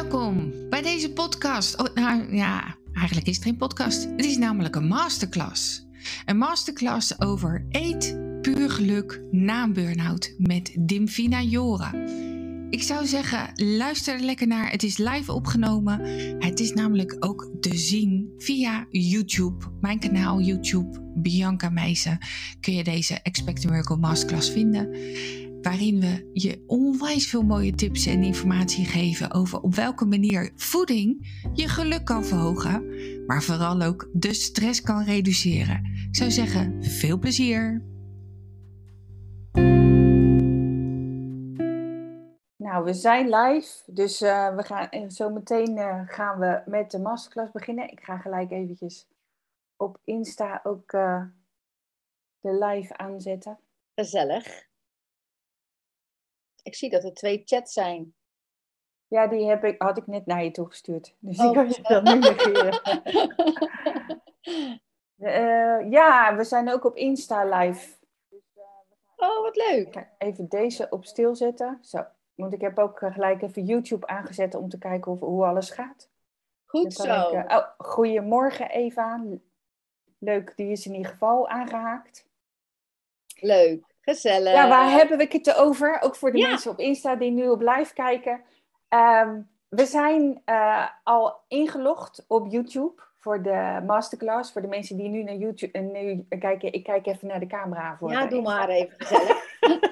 Welkom bij deze podcast. Eigenlijk is het geen podcast. Het is namelijk een masterclass. Een masterclass over eet puur geluk na een burn-out met Dimfina Joren. Ik zou zeggen, luister er lekker naar. Het is live opgenomen. Het is namelijk ook te zien via YouTube. Mijn kanaal YouTube, Bianca Meijsen, kun je deze Expect a Miracle Masterclass vinden. Waarin we je onwijs veel mooie tips en informatie geven over op welke manier voeding je geluk kan verhogen. Maar vooral ook de stress kan reduceren. Ik zou zeggen, veel plezier! Nou, we zijn live, dus we gaan zo meteen gaan we met de masterclass beginnen. Ik ga gelijk eventjes op Insta ook de live aanzetten. Gezellig. Ik zie dat er 2 chats zijn. Ja, die had ik net naar je toegestuurd. Dus die kan je dan nu negeren. Ja, we zijn ook op Insta live. Oh, wat leuk. Ik ga even deze op stil zetten. Zo. Want ik heb ook gelijk even YouTube aangezet om te kijken hoe alles gaat. Goed zo. Goedemorgen Eva. Leuk, die is in ieder geval aangehaakt. Leuk, gezellig. Ja, waar hebben we het over? Ook voor de mensen op Insta die nu op live kijken. We zijn al ingelogd op YouTube voor de masterclass. Voor de mensen die nu naar YouTube nu kijken. Ik kijk even naar de camera. Doe maar even gezellig.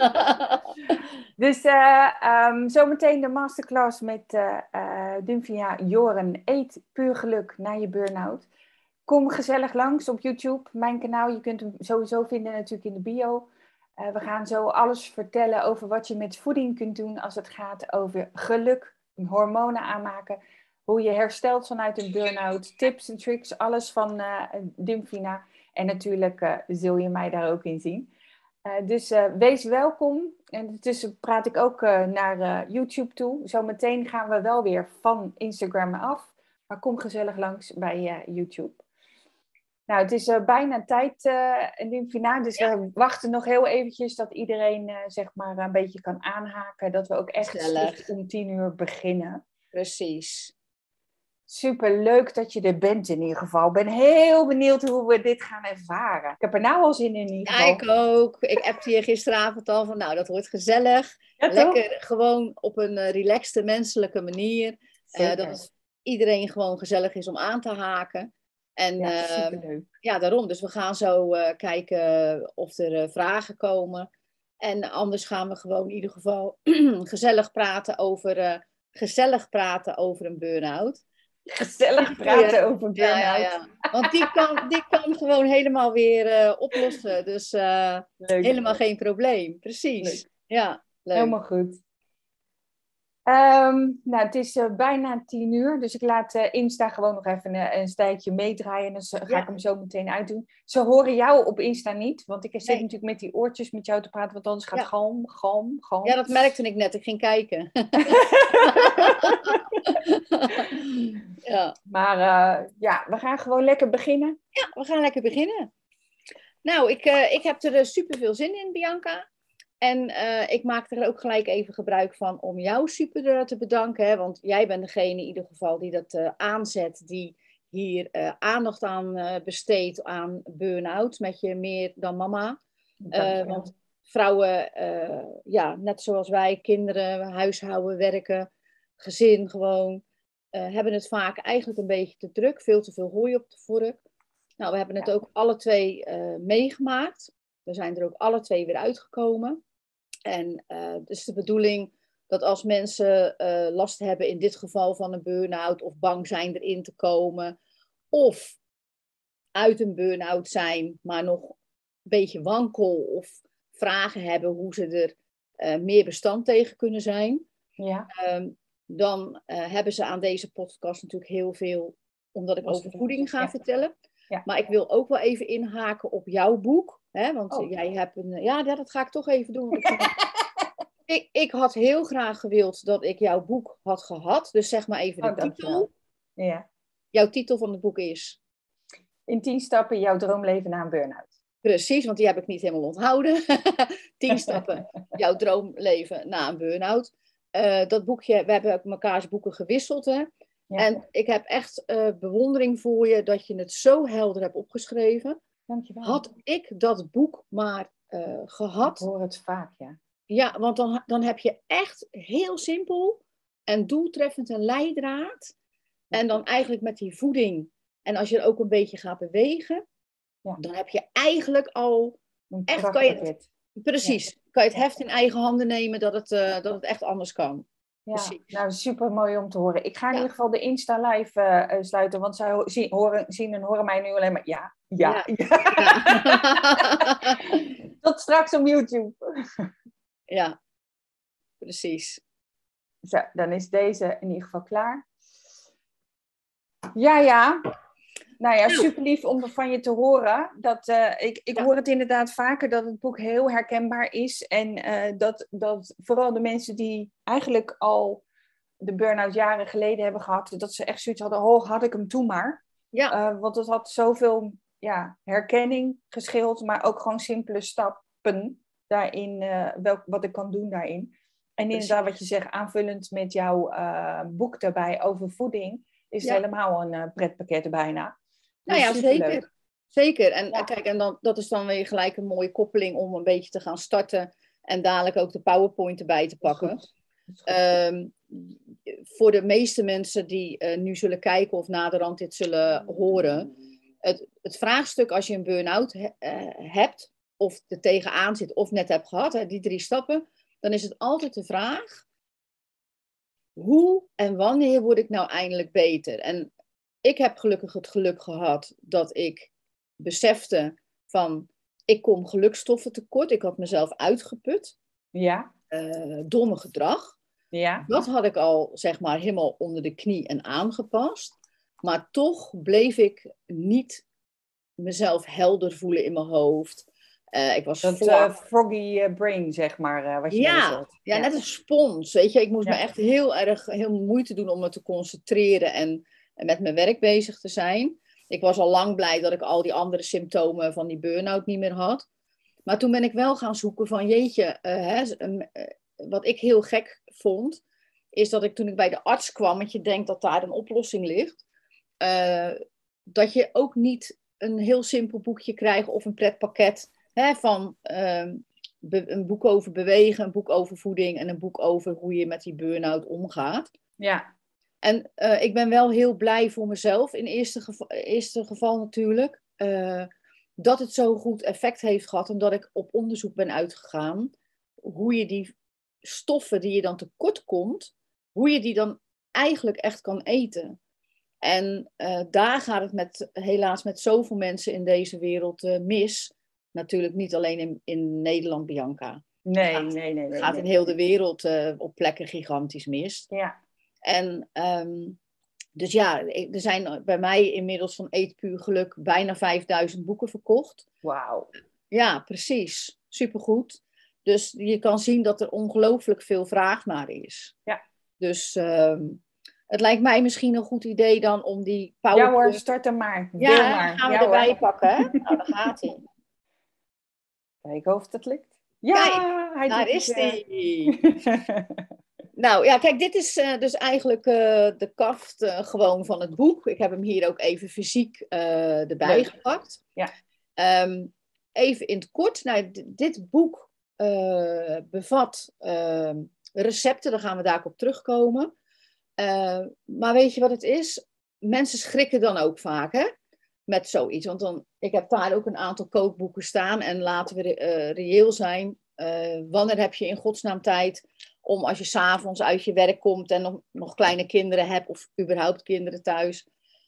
Dus zometeen de masterclass met Dimfina Joren. Eet puur geluk na je burn-out. Kom gezellig langs op YouTube, mijn kanaal. Je kunt hem sowieso vinden natuurlijk in de bio. We gaan zo alles vertellen over wat je met voeding kunt doen als het gaat over geluk, hormonen aanmaken, hoe je herstelt vanuit een burn-out, tips en tricks, alles van Dimfina. En natuurlijk zul je mij daar ook in zien. Dus wees welkom. En intussen praat ik ook naar YouTube toe. Zometeen gaan we wel weer van Instagram af. Maar kom gezellig langs bij YouTube. Nou, het is bijna tijd, Dimfina. Dus we wachten nog heel eventjes dat iedereen zeg maar een beetje kan aanhaken. Dat we ook echt om 10:00 beginnen. Precies. Super leuk dat je er bent in ieder geval. Ik ben heel benieuwd hoe we dit gaan ervaren. Ik heb er nou al zin in ieder geval. Ja, ik ook. Ik appte je gisteravond al van, nou, dat wordt gezellig. Ja, lekker, gewoon op een relaxte, menselijke manier. Dat het iedereen gewoon gezellig is om aan te haken. En ja, daarom. Dus we gaan zo kijken of er vragen komen. En anders gaan we gewoon in ieder geval gezellig praten over een burn-out. Gezellig praten over een burn-out. Ja. Want die kan gewoon helemaal weer oplossen. Dus helemaal geen probleem. Precies. Leuk. Ja, leuk. Helemaal goed. Nou, het is bijna 10:00, dus ik laat Insta gewoon nog even een tijdje meedraaien. En dan ga ik hem zo meteen uitdoen. Ze horen jou op Insta niet, want ik zit natuurlijk met die oortjes met jou te praten, want anders gaat galm. Ja, dat merkte ik net. Ik ging kijken. Ja. Maar we gaan gewoon lekker beginnen. Ja, we gaan lekker beginnen. Nou, ik heb er super veel zin in, Bianca. En ik maak er ook gelijk even gebruik van om jou super te bedanken. Hè? Want jij bent degene in ieder geval die dat aanzet. Die hier aandacht aan besteedt aan burn-out. Met je meer dan mama. Want vrouwen, net zoals wij, kinderen, huishouden, werken, gezin gewoon. Hebben het vaak eigenlijk een beetje te druk. Veel te veel hooi op de vork. Nou, we hebben het ook alle 2 meegemaakt. We zijn er ook alle 2 weer uitgekomen. En het is de bedoeling dat als mensen last hebben in dit geval van een burn-out of bang zijn erin te komen of uit een burn-out zijn, maar nog een beetje wankel of vragen hebben hoe ze er meer bestand tegen kunnen zijn, dan hebben ze aan deze podcast natuurlijk heel veel, omdat ik over voeding ga vertellen. Ja. Maar ik wil ook wel even inhaken op jouw boek. Hè? Want jij hebt een... Ja, dat ga ik toch even doen. Ik had heel graag gewild dat ik jouw boek had gehad. Dus zeg maar even de titel. Ja. Jouw titel van het boek is? In 10 stappen jouw droomleven na een burn-out. Precies, want die heb ik niet helemaal onthouden. 10 stappen jouw droomleven na een burn-out. dat boekje, we hebben ook mekaars boeken gewisseld. Hè? Ja. En ik heb echt bewondering voor je dat je het zo helder hebt opgeschreven. Dankjewel. Had ik dat boek maar gehad. Ik hoor het vaak, ja. Ja, want dan heb je echt heel simpel en doeltreffend een leidraad. En dan eigenlijk met die voeding. En als je er ook een beetje gaat bewegen, dan heb je eigenlijk al Een echt, krachtpakket. precies, kan je het heft in eigen handen nemen dat het echt anders kan. Ja, Precies. nou super mooi om te horen. Ik ga in ieder geval de Insta live sluiten, want zij zien en horen mij nu alleen maar ja. Tot straks op YouTube. Ja, precies. Zo, dan is deze in ieder geval klaar. Ja. Nou ja, super lief om van je te horen. Ik hoor het inderdaad vaker dat het boek heel herkenbaar is. En dat vooral de mensen die eigenlijk al de burn-out jaren geleden hebben gehad, dat ze echt zoiets hadden, had ik hem toen maar. Ja. Want het had zoveel herkenning gescheeld, maar ook gewoon simpele stappen daarin, wat ik kan doen daarin. En inderdaad wat je zegt, aanvullend met jouw boek daarbij over voeding, is het helemaal een pretpakket bijna. Nou ja, zeker. Zeker. En kijk, en dat is dan weer gelijk een mooie koppeling om een beetje te gaan starten en dadelijk ook de PowerPoint erbij te pakken. Voor de meeste mensen die nu zullen kijken of naderhand dit zullen horen, het vraagstuk als je een burn-out hebt, of er tegenaan zit, of net hebt gehad, die 3 stappen, dan is het altijd de vraag, hoe en wanneer word ik nou eindelijk beter? En ik heb gelukkig het geluk gehad dat ik besefte van, ik kom gelukstoffen tekort. Ik had mezelf uitgeput. Ja. Door mijn gedrag. Ja. Dat had ik al, zeg maar, helemaal onder de knie en aangepast. Maar toch bleef ik niet mezelf helder voelen in mijn hoofd. Ik was froggy brain, zeg maar, wat je wel eens hoort. Ja, net een spons, weet je. Ik moest me echt heel moeite doen om me te concentreren en met mijn werk bezig te zijn. Ik was al lang blij dat ik al die andere symptomen van die burn-out niet meer had. Maar toen ben ik wel gaan zoeken van, jeetje, wat ik heel gek vond, is dat ik toen ik bij de arts kwam, want je denkt dat daar een oplossing ligt, dat je ook niet een heel simpel boekje krijgt of een pretpakket van een boek over bewegen, een boek over voeding en een boek over hoe je met die burn-out omgaat. Ja. En ik ben wel heel blij voor mezelf, in eerste geval natuurlijk, dat het zo'n goed effect heeft gehad en dat ik op onderzoek ben uitgegaan hoe je die stoffen die je dan tekort komt, hoe je die dan eigenlijk echt kan eten. En daar gaat het helaas met zoveel mensen in deze wereld mis. Natuurlijk niet alleen in Nederland, Bianca. Nee. Het gaat in heel de wereld op plekken gigantisch mis. Ja. En dus ja, er zijn bij mij inmiddels van Eet Puur Geluk bijna 5000 boeken verkocht. Wauw. Ja, precies. Supergoed. Dus je kan zien dat er ongelooflijk veel vraag naar is. Ja. Dus het lijkt mij misschien een goed idee dan om die PowerPoint... Ja hoor, start hem maar. Ja, gaan we erbij pakken. Hè? Nou, daar gaat hij. Kijken of het lukt. Ja, kijk, daar is hij. Nou ja, kijk, dit is dus eigenlijk de kaft gewoon van het boek. Ik heb hem hier ook even fysiek erbij gepakt. Ja. Even in het kort. Nou, dit boek bevat recepten, daar gaan we daar op terugkomen. Maar weet je wat het is? Mensen schrikken dan ook vaak, hè? Met zoiets. Want ik heb daar ook een aantal kookboeken staan. En laten we reëel zijn. Wanneer heb je in godsnaam tijd om als je 's avonds uit je werk komt en nog kleine kinderen hebt of überhaupt kinderen thuis,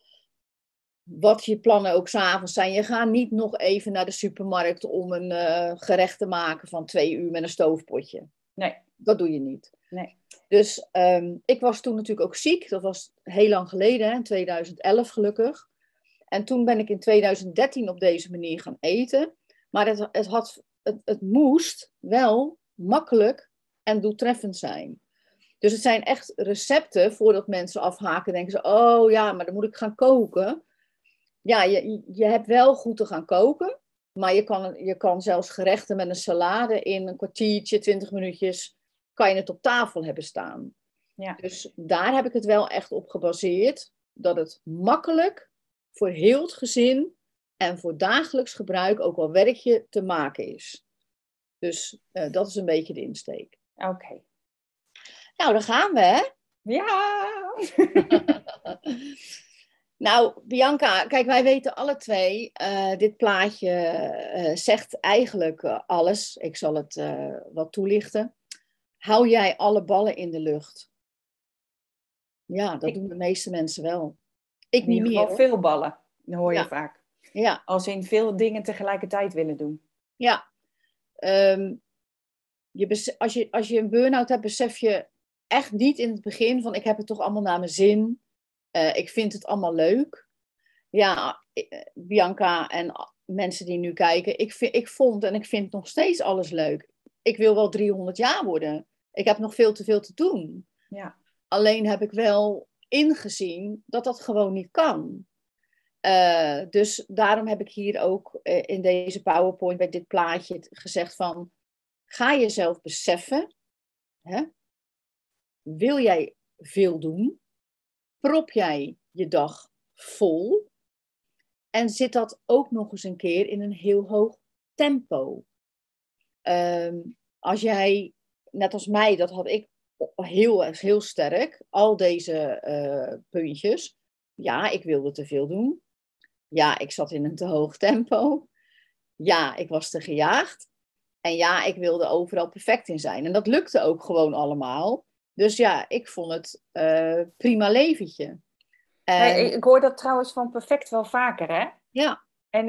wat je plannen ook 's avonds zijn. Je gaat niet nog even naar de supermarkt om een gerecht te maken van 2 uur met een stoofpotje. Nee. Dat doe je niet. Nee. Dus ik was toen natuurlijk ook ziek. Dat was heel lang geleden, hè, in 2011 gelukkig. En toen ben ik in 2013 op deze manier gaan eten. Maar het moest wel makkelijk en doeltreffend zijn. Dus het zijn echt recepten, voordat mensen afhaken, denken ze, oh ja, maar dan moet ik gaan koken. Ja, je hebt wel goed te gaan koken, maar je kan zelfs gerechten met een salade in een kwartiertje, 20 minuutjes, kan je het op tafel hebben staan. Ja. Dus daar heb ik het wel echt op gebaseerd. Dat het makkelijk voor heel het gezin en voor dagelijks gebruik, ook al werk je, te maken is. Dus dat is een beetje de insteek. Oké. Nou, daar gaan we, hè? Ja! Nou, Bianca, kijk, wij weten alle twee, dit plaatje zegt eigenlijk alles. Ik zal het wat toelichten. Hou jij alle ballen in de lucht? Ja, dat doen de meeste mensen wel. Ik In niet ieder meer, geval hoor. veel ballen. Dat hoor je Ja. vaak. Ja, Als in veel dingen tegelijkertijd willen doen. ja. Als je een burn-out hebt, besef je echt niet in het begin van ik heb het toch allemaal naar mijn zin. Ik vind het allemaal leuk. Ja, Bianca en mensen die nu kijken, ik vond en ik vind nog steeds alles leuk. Ik wil wel 300 jaar worden. Ik heb nog veel te veel te doen. Ja. Alleen heb ik wel ingezien dat dat gewoon niet kan. Dus daarom heb ik hier ook in deze PowerPoint bij dit plaatje gezegd van, ga jezelf beseffen, hè? Wil jij veel doen? Prop jij je dag vol? En zit dat ook nog eens een keer in een heel hoog tempo? Als jij, net als mij, dat had ik heel sterk, al deze puntjes. Ja, ik wilde te veel doen. Ja, ik zat in een te hoog tempo. Ja, ik was te gejaagd. En ja, ik wilde overal perfect in zijn. En dat lukte ook gewoon allemaal. Dus ja, ik vond het prima leventje. En, Ik hoor dat trouwens van perfect wel vaker, hè? ja, En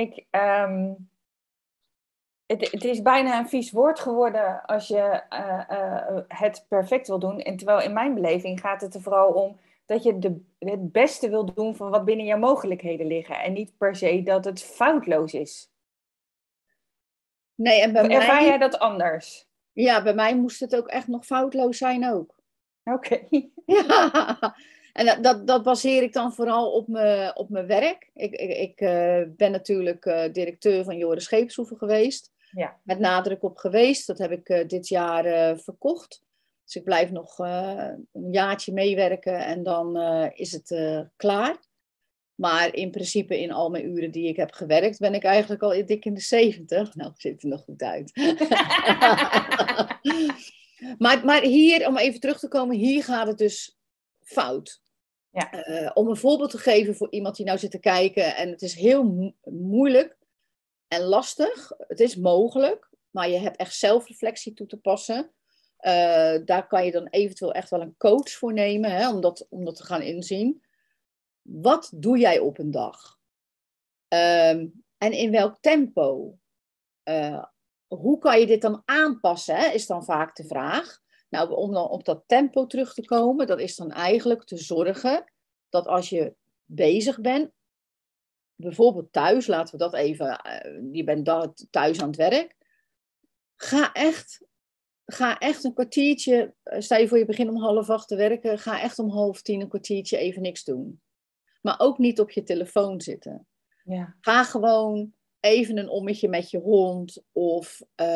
het is bijna een vies woord geworden als je het perfect wil doen. En terwijl in mijn beleving gaat het er vooral om dat je het beste wil doen van wat binnen jouw mogelijkheden liggen. En niet per se dat het foutloos is. nee, en bij Ervaar mij, jij dat anders? ja, bij mij moest het ook echt nog foutloos zijn ook. Oké. Ja, en dat baseer ik dan vooral op mijn werk. Ik ben natuurlijk directeur van Joris Scheepshoeven geweest. Ja. Met nadruk op geweest. Dat heb ik dit jaar verkocht. Dus ik blijf nog een jaartje meewerken en dan is het klaar. Maar in principe in al mijn uren die ik heb gewerkt, ben ik eigenlijk al dik in de 70. Nou, ziet er nog goed uit. Maar hier, om even terug te komen, hier gaat het dus fout. Ja. Om een voorbeeld te geven voor iemand die nou zit te kijken. En het is heel moeilijk en lastig. Het is mogelijk, maar je hebt echt zelfreflectie toe te passen. Daar kan je dan eventueel echt wel een coach voor nemen, hè, om dat te gaan inzien. Wat doe jij op een dag? En in welk tempo? Hoe kan je dit dan aanpassen, hè, is dan vaak de vraag. Nou, om dan op dat tempo terug te komen, dat is dan eigenlijk te zorgen dat als je bezig bent, bijvoorbeeld thuis, laten we dat even, je bent thuis aan het werk, ga echt een kwartiertje, stel je voor je begint om 7:30 te werken, ga echt om 9:30 een kwartiertje even niks doen. Maar ook niet op je telefoon zitten. Ja. Ga gewoon even een ommetje met je hond of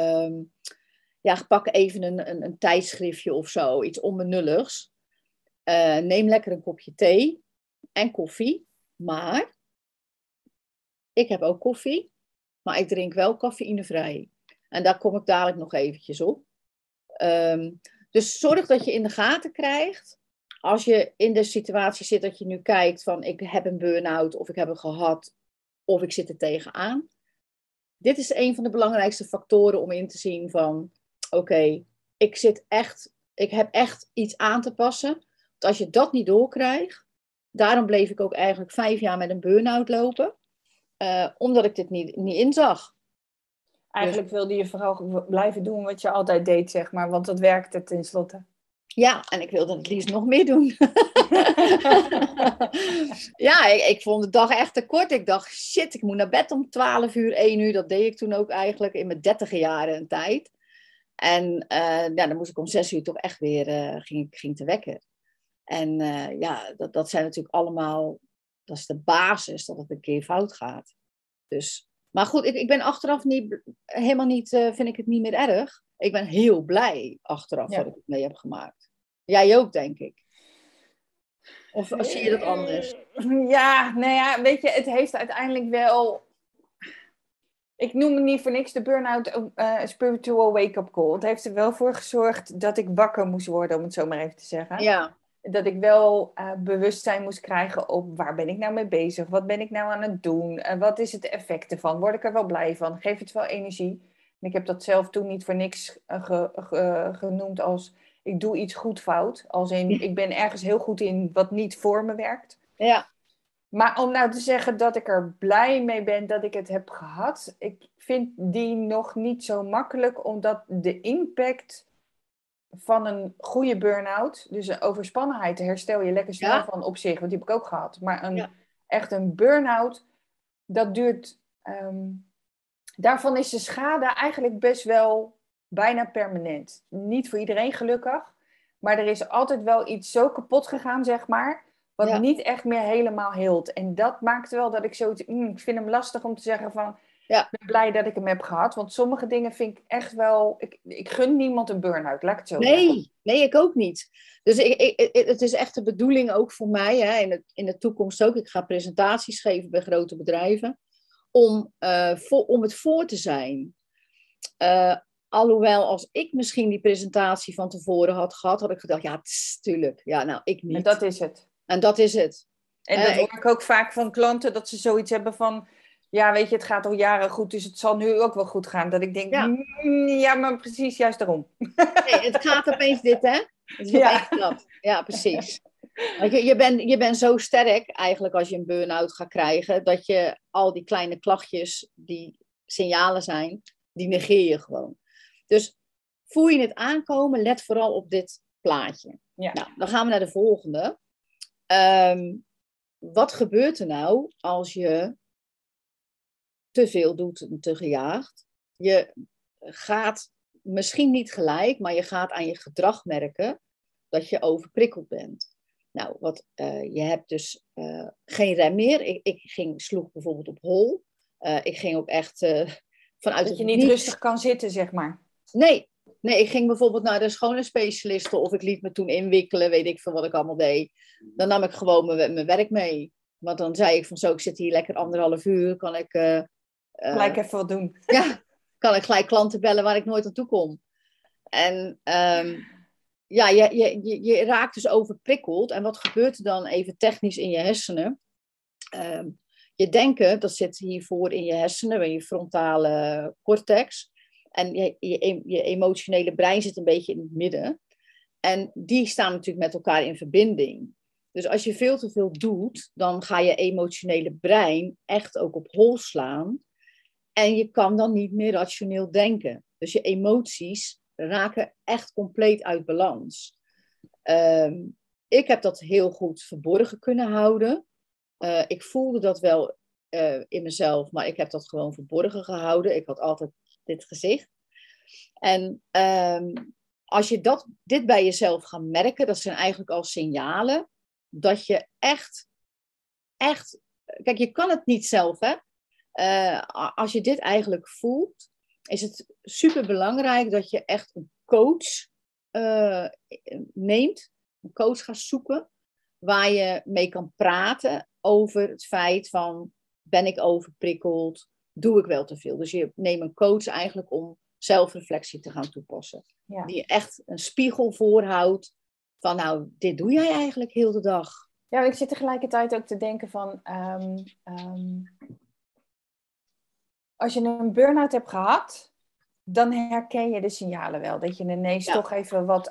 pak even een tijdschriftje of zo, iets onbenulligs. Neem lekker een kopje thee en koffie. Maar ik heb ook koffie, maar ik drink wel cafeïnevrij. En daar kom ik dadelijk nog eventjes op. Dus zorg dat je in de gaten krijgt, als je in de situatie zit dat je nu kijkt van ik heb een burn-out of ik heb hem gehad of ik zit er tegenaan. Dit is een van de belangrijkste factoren om in te zien van oké, ik heb echt iets aan te passen. Want als je dat niet doorkrijgt, daarom bleef ik ook eigenlijk 5 jaar met een burn-out lopen. Omdat ik dit niet inzag. Eigenlijk wilde je vooral blijven doen wat je altijd deed, zeg maar. Want dat werkte tenslotte. Ja, en ik wilde het liefst nog meer doen. Ja, ik vond de dag echt te kort. Ik dacht, shit, ik moet naar bed om 12 uur, 1 uur. Dat deed ik toen ook eigenlijk in mijn 30 jaren een tijd. En dan moest ik om 6 uur toch echt weer, ging te wekken. En dat zijn natuurlijk allemaal, dat is de basis dat het een keer fout gaat. Dus, maar goed, ik ben achteraf vind ik het niet meer erg. ik ben heel blij achteraf Ja. dat ik het mee heb gemaakt. Jij ook, denk ik. Of zie je dat anders? Ja, nou ja, weet je, het heeft uiteindelijk wel... Ik noem het niet voor niks de burn-out spiritual wake-up call. Het heeft er wel voor gezorgd dat ik wakker moest worden, om het zo maar even te zeggen. Ja. Dat ik wel bewustzijn moest krijgen op waar ben ik nou mee bezig? Wat ben ik nou aan het doen? Wat is het effect ervan? Word ik er wel blij van? Geeft het wel energie? En ik heb dat zelf toen niet voor niks genoemd als ik doe iets goed fout. Als in, ik ben ergens heel goed in wat niet voor me werkt. Ja. Maar om nou te zeggen dat ik er blij mee ben dat ik het heb gehad, ik vind die nog niet zo makkelijk, omdat de impact van een goede burn-out, dus een overspannenheid, daar herstel je lekker snel van op zich, want die heb ik ook gehad. Maar echt een burn-out, dat duurt, daarvan is de schade eigenlijk best wel bijna permanent. Niet voor iedereen gelukkig, maar er is altijd wel iets zo kapot gegaan, zeg maar, wat niet echt meer helemaal heelt. En dat maakt wel dat ik zoiets... ik vind hem lastig om te zeggen van... Ik ben blij dat ik hem heb gehad. Want sommige dingen vind ik echt wel... Ik gun niemand een burn-out, laat ik het zo zeggen. Nee, ik ook niet. Dus het is echt de bedoeling ook voor mij, hè, in de toekomst ook. Ik ga presentaties geven bij grote bedrijven. Om het voor te zijn. Alhoewel, als ik misschien die presentatie van tevoren had gehad, had ik gedacht, ja, tuurlijk. Ja, nou, ik niet. En dat is het. En dat is het. En dat hoor ik ook vaak van klanten, dat ze zoiets hebben van... Ja, weet je, het gaat al jaren goed, dus het zal nu ook wel goed gaan. Dat ik denk, ja maar precies, juist daarom. Nee, het gaat opeens dit, hè? Het is opeens dat. Ja, precies. Je bent zo sterk, eigenlijk, als je een burn-out gaat krijgen, dat je al die kleine klachtjes, die signalen zijn, die negeer je gewoon. Dus voel je het aankomen, let vooral op dit plaatje. Ja. Nou, dan gaan we naar de volgende. Wat gebeurt er nou als je te veel doet en te gejaagd? Je gaat misschien niet gelijk, maar je gaat aan je gedrag merken dat je overprikkeld bent. Nou, je hebt dus geen rem meer. Ik sloeg bijvoorbeeld op hol. Ik ging ook echt vanuit dat je niet rustig kan zitten, zeg maar. Nee, ik ging bijvoorbeeld naar de schoonheidsspecialisten of ik liet me toen inwikkelen, weet ik veel wat ik allemaal deed. Dan nam ik gewoon mijn werk mee. Want dan zei ik van zo, ik zit hier lekker 1,5 uur, kan ik... gelijk even wat doen. Ja, kan ik gelijk klanten bellen waar ik nooit aan toe kom. En je raakt dus overprikkeld. En wat gebeurt er dan even technisch in je hersenen? Je denken, dat zit hiervoor in je hersenen, in je frontale cortex. En je emotionele brein zit een beetje in het midden. En die staan natuurlijk met elkaar in verbinding. Dus als je veel te veel doet, dan ga je emotionele brein echt ook op hol slaan. En je kan dan niet meer rationeel denken. Dus je emoties raken echt compleet uit balans. Ik heb dat heel goed verborgen kunnen houden. Ik voelde dat wel in mezelf, maar ik heb dat gewoon verborgen gehouden. Ik had altijd dit gezicht. En als je dit bij jezelf gaat merken, dat zijn eigenlijk al signalen dat je echt... Kijk, je kan het niet zelf, hè? Als je dit eigenlijk voelt, is het super belangrijk dat je echt een coach neemt. Een coach gaat zoeken waar je mee kan praten over het feit van, ben ik overprikkeld? Doe ik wel te veel? Dus je neemt een coach eigenlijk om zelfreflectie te gaan toepassen. Ja. Die je echt een spiegel voorhoudt van, nou, dit doe jij eigenlijk heel de dag. Ja, ik zit tegelijkertijd ook te denken van... als je een burn-out hebt gehad, dan herken je de signalen wel. Dat je ineens toch even wat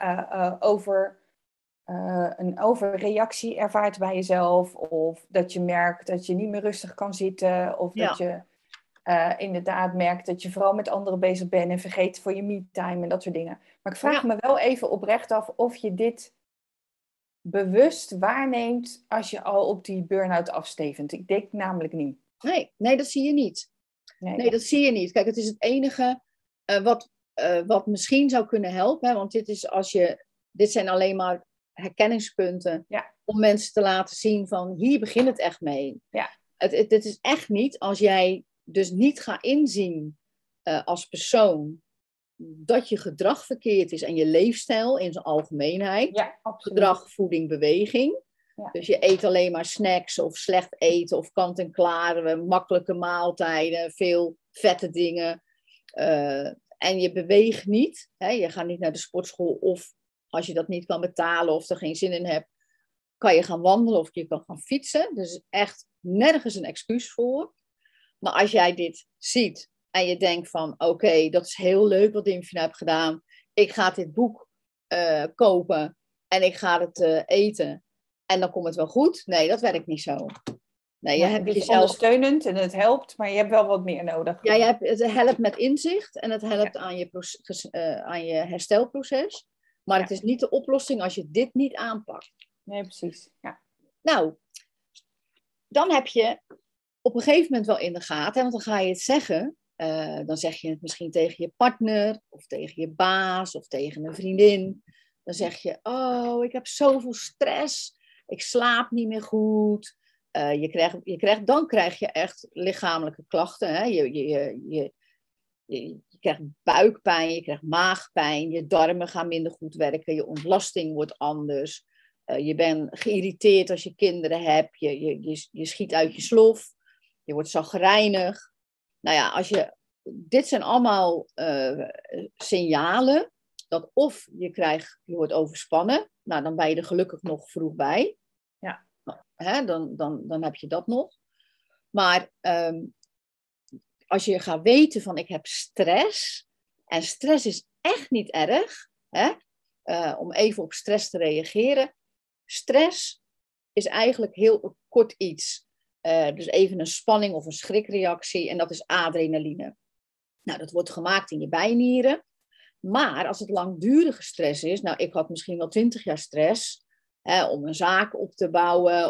een overreactie ervaart bij jezelf. Of dat je merkt dat je niet meer rustig kan zitten. Of dat je inderdaad merkt dat je vooral met anderen bezig bent en vergeet voor je me-time en dat soort dingen. Maar ik vraag me wel even oprecht af of je dit bewust waarneemt als je al op die burn-out afstevend. Ik denk namelijk niet. Nee, dat zie je niet. Nee, dat zie je niet. Kijk, het is het enige wat misschien zou kunnen helpen. Hè? Want dit zijn alleen maar herkenningspunten om mensen te laten zien van hier begint het echt mee. Ja. Het is echt niet als jij dus niet gaat inzien als persoon dat je gedrag verkeerd is en je leefstijl in zijn algemeenheid. Ja, absoluut. Gedrag, voeding, beweging. Ja. Dus je eet alleen maar snacks of slecht eten of kant-en-klare, makkelijke maaltijden, veel vette dingen. En je beweegt niet. Hè? Je gaat niet naar de sportschool of als je dat niet kan betalen of er geen zin in hebt, kan je gaan wandelen of je kan gaan fietsen. Dus echt nergens een excuus voor. Maar als jij dit ziet en je denkt van oké, dat is heel leuk wat Dymphina heeft gedaan. Ik ga dit boek kopen en ik ga het eten. En dan komt het wel goed. Nee, dat werkt niet zo. Nee, je hebt het is jezelf ondersteunend en het helpt, maar je hebt wel wat meer nodig. Ja, het helpt met inzicht en het helpt aan je herstelproces. Maar het is niet de oplossing als je dit niet aanpakt. Nee, precies. Ja. Nou, dan heb je op een gegeven moment wel in de gaten, want dan ga je het zeggen. Dan zeg je het misschien tegen je partner, of tegen je baas, of tegen een vriendin. Dan zeg je, oh, ik heb zoveel stress. Ik slaap niet meer goed. Dan krijg je echt lichamelijke klachten. Hè? Je krijgt buikpijn, je krijgt maagpijn. Je darmen gaan minder goed werken. Je ontlasting wordt anders. Je bent geïrriteerd als je kinderen hebt. Je schiet uit je slof. Je wordt chagrijnig. Nou ja, dit zijn allemaal signalen dat of je wordt overspannen. Nou, dan ben je er gelukkig nog vroeg bij. Ja. Hè, dan heb je dat nog. Maar als je gaat weten van ik heb stress. En stress is echt niet erg. Hè, om even op stress te reageren. Stress is eigenlijk heel kort iets. Dus even een spanning of een schrikreactie. En dat is adrenaline. Nou, dat wordt gemaakt in je bijnieren. Maar als het langdurige stress is. Nou, ik had misschien wel 20 jaar stress. Om een zaak op te bouwen.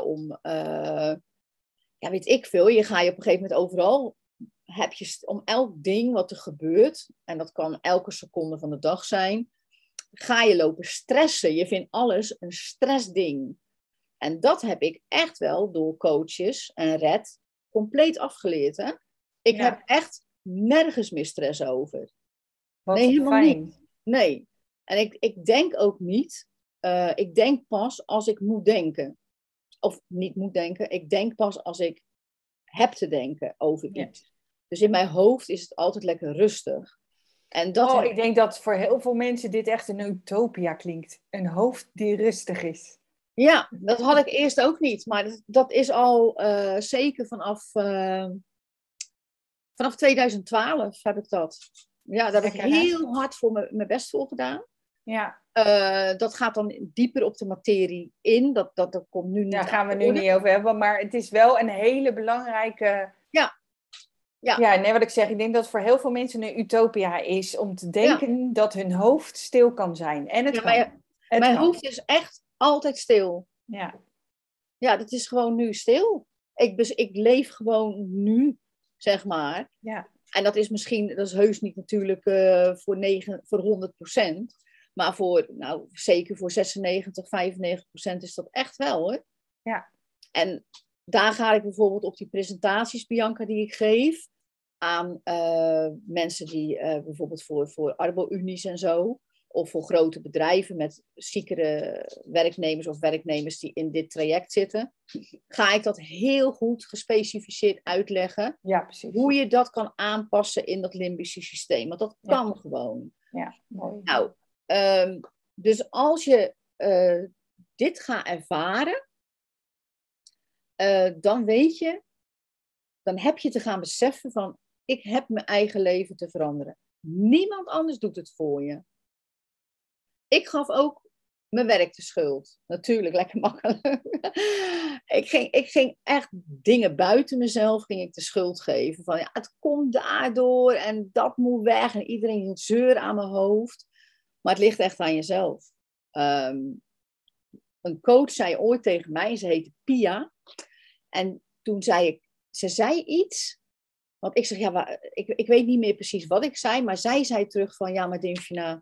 Weet ik veel. Je ga je op een gegeven moment overal. Om elk ding wat er gebeurt. En dat kan elke seconde van de dag zijn. Ga je lopen stressen. Je vindt alles een stressding. En dat heb ik echt wel door coaches en Red compleet afgeleerd. Hè? Ik heb echt nergens meer stress over. Wat nee, helemaal fijn. niet. Nee. En ik denk ook niet. Ik denk pas als ik moet denken. Of niet moet denken. Ik denk pas als ik heb te denken over iets. Dus in mijn hoofd is het altijd lekker rustig. En ik denk dat voor heel veel mensen dit echt een utopia klinkt. Een hoofd die rustig is. Ja, dat had ik eerst ook niet. Maar dat is al zeker vanaf 2012 heb ik dat. Ja, daar heb ik heel hard voor mijn best voor gedaan. Ja. Dat gaat dan dieper op de materie in. Dat komt nu niet. Daar gaan we nu niet over hebben. Maar het is wel een hele belangrijke... Ja, nee, wat ik zeg. Ik denk dat het voor heel veel mensen een utopia is. Om te denken dat hun hoofd stil kan zijn. En het kan. Mijn hoofd is echt altijd stil. Ja. Ja, dat is gewoon nu stil. Ik leef gewoon nu, zeg maar. Ja. En dat is heus niet natuurlijk voor 100%. Maar zeker voor 96-95% is dat echt wel, hoor. Ja. En daar ga ik bijvoorbeeld op die presentaties, Bianca, die ik geef. Aan mensen die bijvoorbeeld voor Arbo-unies en zo. Of voor grote bedrijven met ziekere werknemers of werknemers die in dit traject zitten. Ga ik dat heel goed gespecificeerd uitleggen. Ja, precies. Hoe je dat kan aanpassen in dat limbische systeem. Want dat kan gewoon. Ja, mooi. Nou, dus als je dit gaat ervaren. Dan weet je. Dan heb je te gaan beseffen van. Ik heb mijn eigen leven te veranderen. Niemand anders doet het voor je. Ik gaf ook mijn werk de schuld. Natuurlijk, lekker makkelijk. Ik ging echt dingen buiten mezelf ging ik de schuld geven. Van ja, het komt daardoor en dat moet weg. En iedereen een zeur aan mijn hoofd. Maar het ligt echt aan jezelf. Een coach zei ooit tegen mij, ze heette Pia. En toen zei ze zei iets. Want ik zeg, ja, ik weet niet meer precies wat ik zei. Maar zij zei terug van, ja, maar Dymphina,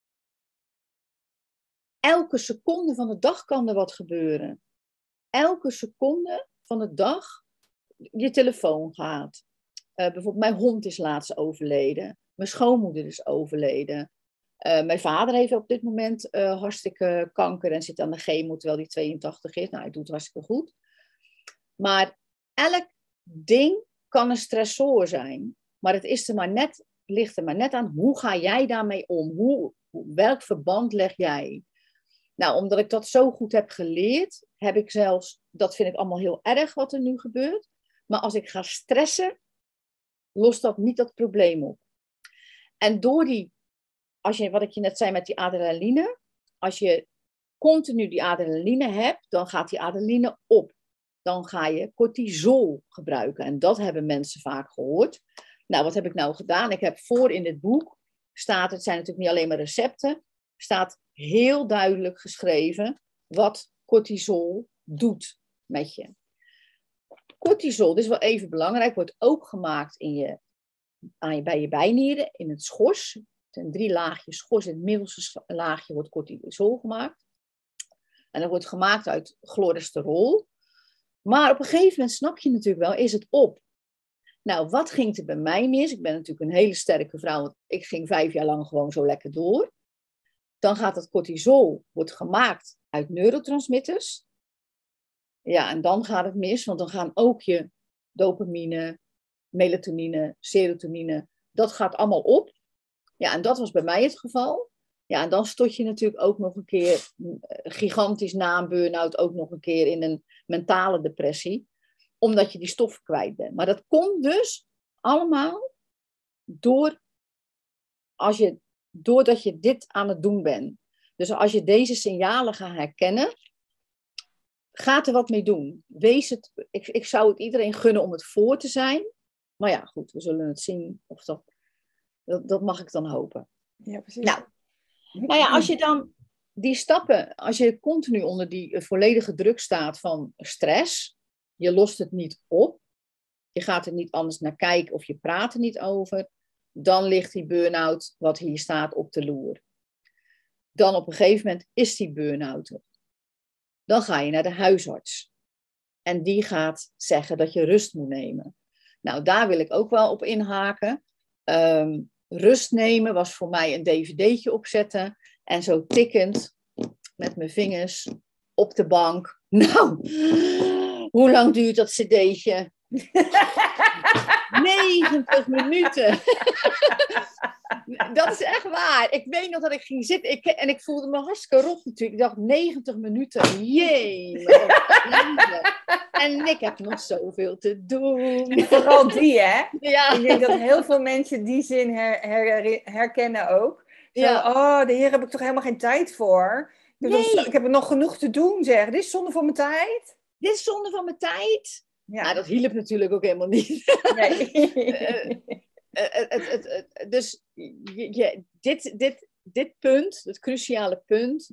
elke seconde van de dag kan er wat gebeuren. Elke seconde van de dag je telefoon gaat. Bijvoorbeeld mijn hond is laatst overleden. Mijn schoonmoeder is overleden. Mijn vader heeft op dit moment hartstikke kanker en zit aan de chemo terwijl hij 82 is. Nou, hij doet hartstikke goed. Maar elk ding kan een stressor zijn. Maar het ligt er maar net aan, hoe ga jij daarmee om? Welk verband leg jij? Nou, omdat ik dat zo goed heb geleerd, heb ik zelfs, dat vind ik allemaal heel erg wat er nu gebeurt. Maar als ik ga stressen, lost dat niet dat probleem op. En door wat ik je net zei met die adrenaline, als je continu die adrenaline hebt, dan gaat die adrenaline op. Dan ga je cortisol gebruiken. En dat hebben mensen vaak gehoord. Nou, wat heb ik nou gedaan? Ik heb in dit boek, het zijn natuurlijk niet alleen maar recepten, staat heel duidelijk geschreven wat cortisol doet met je. Cortisol, dit is wel even belangrijk, wordt ook gemaakt bij je bijnieren, in het schors. Er zijn 3 laagjes schors, in het middelste laagje wordt cortisol gemaakt. En dat wordt gemaakt uit cholesterol. Maar op een gegeven moment snap je natuurlijk wel, is het op. Nou, wat ging er bij mij mis? Ik ben natuurlijk een hele sterke vrouw, want ik ging 5 jaar lang gewoon zo lekker door. Dan gaat het cortisol, wordt gemaakt uit neurotransmitters. Ja, en dan gaat het mis, want dan gaan ook je dopamine, melatonine, serotonine, dat gaat allemaal op. Ja, en dat was bij mij het geval. Ja, en dan stort je natuurlijk ook nog een keer, gigantisch na een burn-out, ook nog een keer in een mentale depressie. Omdat je die stoffen kwijt bent. Maar dat komt dus allemaal doordat je dit aan het doen bent. Dus als je deze signalen gaat herkennen, ga er wat mee doen. Ik zou het iedereen gunnen om het voor te zijn. Maar ja, goed, we zullen het zien. Of dat mag ik dan hopen. Ja, precies. Nou ja, als je dan die stappen, als je continu onder die volledige druk staat van stress, je lost het niet op, je gaat er niet anders naar kijken of je praat er niet over, dan ligt die burn-out, wat hier staat, op de loer. Dan op een gegeven moment is die burn-out er. Dan ga je naar de huisarts. En die gaat zeggen dat je rust moet nemen. Nou, daar wil ik ook wel op inhaken. Rust nemen was voor mij een dvd'tje opzetten. En zo tikkend met mijn vingers op de bank. Nou, hoe lang duurt dat cd'tje? 90 minuten. Dat is echt waar. Ik weet nog dat ik ging zitten en ik voelde me hartstikke rot natuurlijk. Ik dacht 90 minuten, jee. En ik heb nog zoveel te doen. Vooral die, hè? Ja. Ik denk dat heel veel mensen die zin herkennen ook. Zo, Ja. Oh, de Heer heb ik toch helemaal geen tijd voor. Ik heb er nog genoeg te doen, zeg. Dit is zonde van mijn tijd. Dit is zonde van mijn tijd. Ja. Nou, dat hielp natuurlijk ook helemaal niet. Nee. Dus dit punt, het cruciale punt,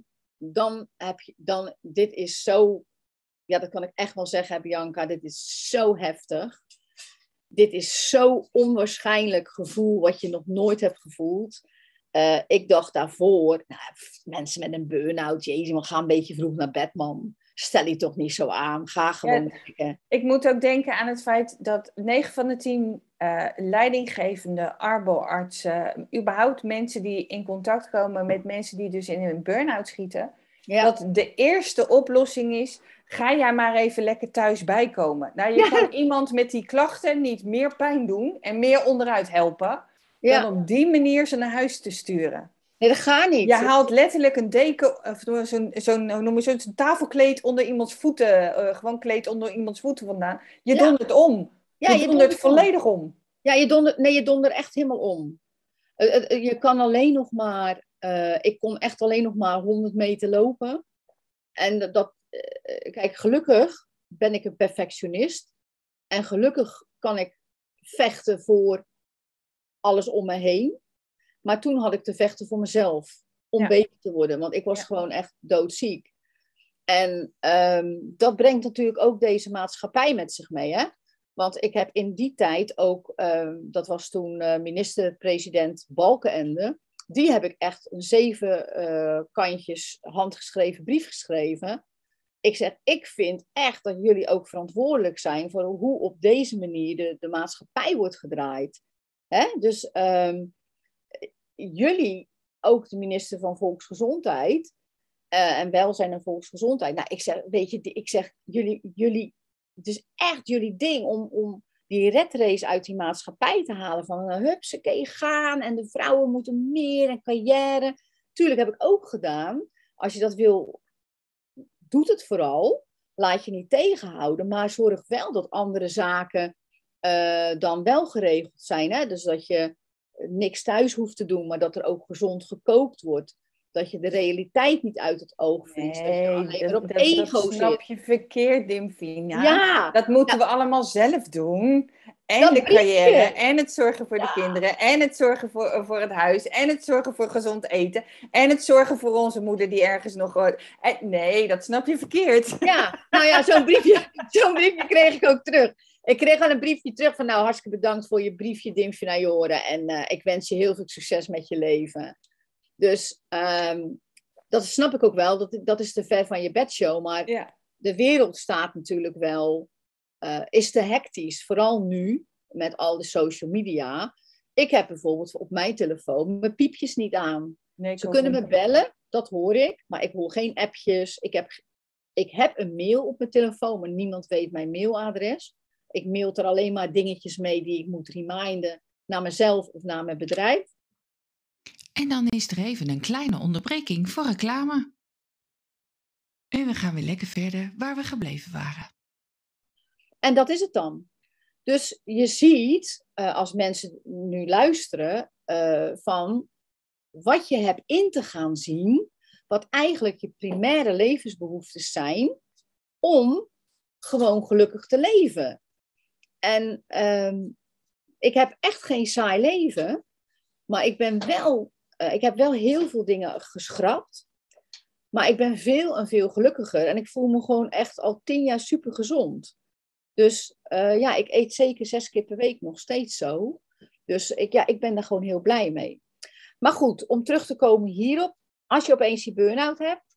dit is zo, ja, dat kan ik echt wel zeggen, Bianca, dit is zo heftig. Dit is zo onwaarschijnlijk gevoel wat je nog nooit hebt gevoeld. Ik dacht daarvoor, mensen met een burn-out, jezus, maar ga een beetje vroeg naar bed, man. Stel je toch niet zo aan, ga gewoon werken. Ik moet ook denken aan het feit dat 9 van de 10 leidinggevende arboartsen, überhaupt mensen die in contact komen met mensen die dus in een burn-out schieten, dat de eerste oplossing is, ga jij maar even lekker thuis bijkomen. Nou, je kan iemand met die klachten niet meer pijn doen en meer onderuit helpen, dan op die manier ze naar huis te sturen. Nee, dat gaat niet. Je haalt letterlijk een deken, of zo'n tafelkleed onder iemands voeten, gewoon kleed onder iemands voeten vandaan. Je dondert om. Je dondert volledig om. Ja, je dondert echt helemaal om. Je kan alleen nog maar, ik kon echt alleen nog maar 100 meter lopen. En kijk, gelukkig ben ik een perfectionist. En gelukkig kan ik vechten voor alles om me heen. Maar toen had ik te vechten voor mezelf. Om beter te worden. Want ik was gewoon echt doodziek. En dat brengt natuurlijk ook deze maatschappij met zich mee. Hè? Want ik heb in die tijd ook... dat was toen minister-president Balkenende. Die heb ik echt een 7 kantjes handgeschreven brief geschreven. Ik zeg, ik vind echt dat jullie ook verantwoordelijk zijn... voor hoe op deze manier de maatschappij wordt gedraaid. Hè? Dus... jullie, ook de minister van Volksgezondheid en Welzijn en Volksgezondheid. Nou, ik zeg, jullie, het is echt jullie ding om die redrace uit die maatschappij te halen. Van hupsakee, gaan en de vrouwen moeten meer en carrière. Tuurlijk heb ik ook gedaan. Als je dat wil, doet het vooral. Laat je niet tegenhouden, maar zorg wel dat andere zaken dan wel geregeld zijn. Hè? Dus dat je niks thuis hoeft te doen, maar dat er ook gezond gekookt wordt. Dat je de realiteit niet uit het oog verliest. Dat je alleen maar op ego dat snap je verkeerd, Dimfina. Ja. Dat moeten we allemaal zelf doen. En de carrière, en het zorgen voor de kinderen, en het zorgen voor het huis, en het zorgen voor gezond eten, en het zorgen voor onze moeder die ergens nog... Nee, dat snap je verkeerd. Ja, nou ja, zo'n briefje kreeg ik ook terug. Ik kreeg al een briefje terug van, nou, hartstikke bedankt voor je briefje, Dimfina Joren. En ik wens je heel veel succes met je leven. Dus dat snap ik ook wel. Dat is te ver van je bedshow. Maar de wereld staat natuurlijk wel... is te hectisch. Vooral nu, met al de social media. Ik heb bijvoorbeeld op mijn telefoon mijn piepjes niet aan. Nee, ze kunnen me bellen, dat hoor ik. Maar ik hoor geen appjes. Ik heb een mail op mijn telefoon, maar niemand weet mijn mailadres. Ik mailt er alleen maar dingetjes mee die ik moet reminden naar mezelf of naar mijn bedrijf. En dan is er even een kleine onderbreking voor reclame. En we gaan weer lekker verder waar we gebleven waren. En dat is het dan. Dus je ziet, als mensen nu luisteren, van wat je hebt in te gaan zien, wat eigenlijk je primaire levensbehoeftes zijn, om gewoon gelukkig te leven. En ik heb echt geen saai leven, maar ik heb wel heel veel dingen geschrapt. Maar ik ben veel en veel gelukkiger. En ik voel me gewoon echt al 10 jaar super gezond. Dus ik eet zeker 6 keer per week nog steeds zo. Dus ik ben daar gewoon heel blij mee. Maar goed, om terug te komen hierop. Als je opeens die burn-out hebt.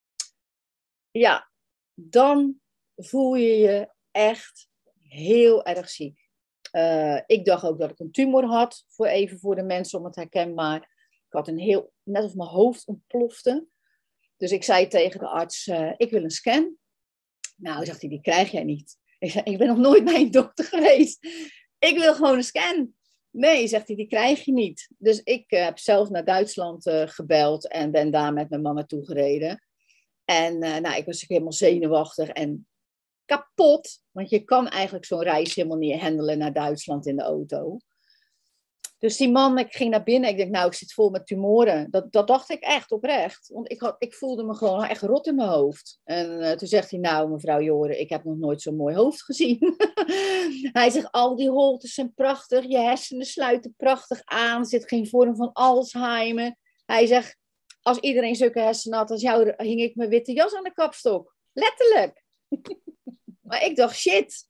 Ja, dan voel je je echt heel erg ziek. Ik dacht ook dat ik een tumor had. Voor de mensen om het herkenbaar. Ik had net of mijn hoofd ontplofte. Dus ik zei tegen de arts, ik wil een scan. Nou, zegt hij, die krijg jij niet. Ik zei, ik ben nog nooit bij een dokter geweest. Ik wil gewoon een scan. Nee, zegt hij, die krijg je niet. Dus ik heb zelf naar Duitsland gebeld en ben daar met mijn man naartoe gereden. En ik was helemaal zenuwachtig en kapot. Want je kan eigenlijk zo'n reis helemaal niet handelen naar Duitsland in de auto. Dus die man, ik ging naar binnen. Ik denk, nou, ik zit vol met tumoren. Dat dacht ik echt, oprecht. Want ik voelde me gewoon echt rot in mijn hoofd. En toen zegt hij, nou, mevrouw Joren, ik heb nog nooit zo'n mooi hoofd gezien. Hij zegt, al die holtes zijn prachtig. Je hersenen sluiten prachtig aan. Er zit geen vorm van Alzheimer. Hij zegt, als iedereen zulke hersenen had als jou, hing ik mijn witte jas aan de kapstok. Letterlijk. Maar ik dacht, shit.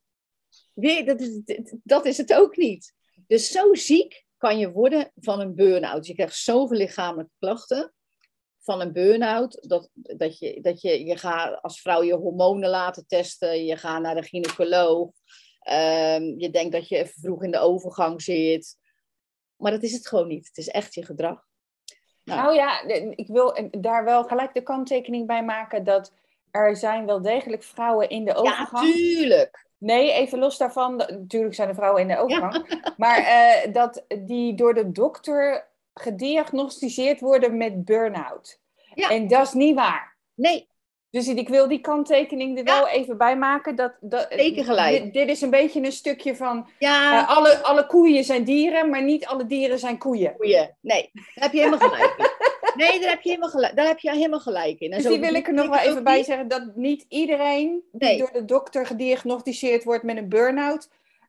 Dat is het ook niet. Dus zo ziek kan je worden van een burn-out. Je krijgt zoveel lichamelijke klachten van een burn-out. Dat je gaat als vrouw je hormonen laten testen. Je gaat naar de gynaecoloog. Je denkt dat je even vroeg in de overgang zit. Maar dat is het gewoon niet. Het is echt je gedrag. Nou ja, ik wil daar wel gelijk de kanttekening bij maken dat er zijn wel degelijk vrouwen in de overgang. Ja, tuurlijk. Nee, even los daarvan. Natuurlijk zijn er vrouwen in de overgang. Ja. Maar dat die door de dokter gediagnosticeerd worden met burn-out. Ja. En dat is niet waar. Nee. Dus ik wil die kanttekening er wel even bij maken. Zeker gelijk. Dit is een beetje een stukje van... alle koeien zijn dieren, maar niet alle dieren zijn koeien. Nee, daar heb je helemaal gelijk in. Nee, daar heb je helemaal gelijk in. En dus die wil ik er nog wel even bij zeggen. Dat niet iedereen die door de dokter gediagnosticeerd wordt met een burn-out...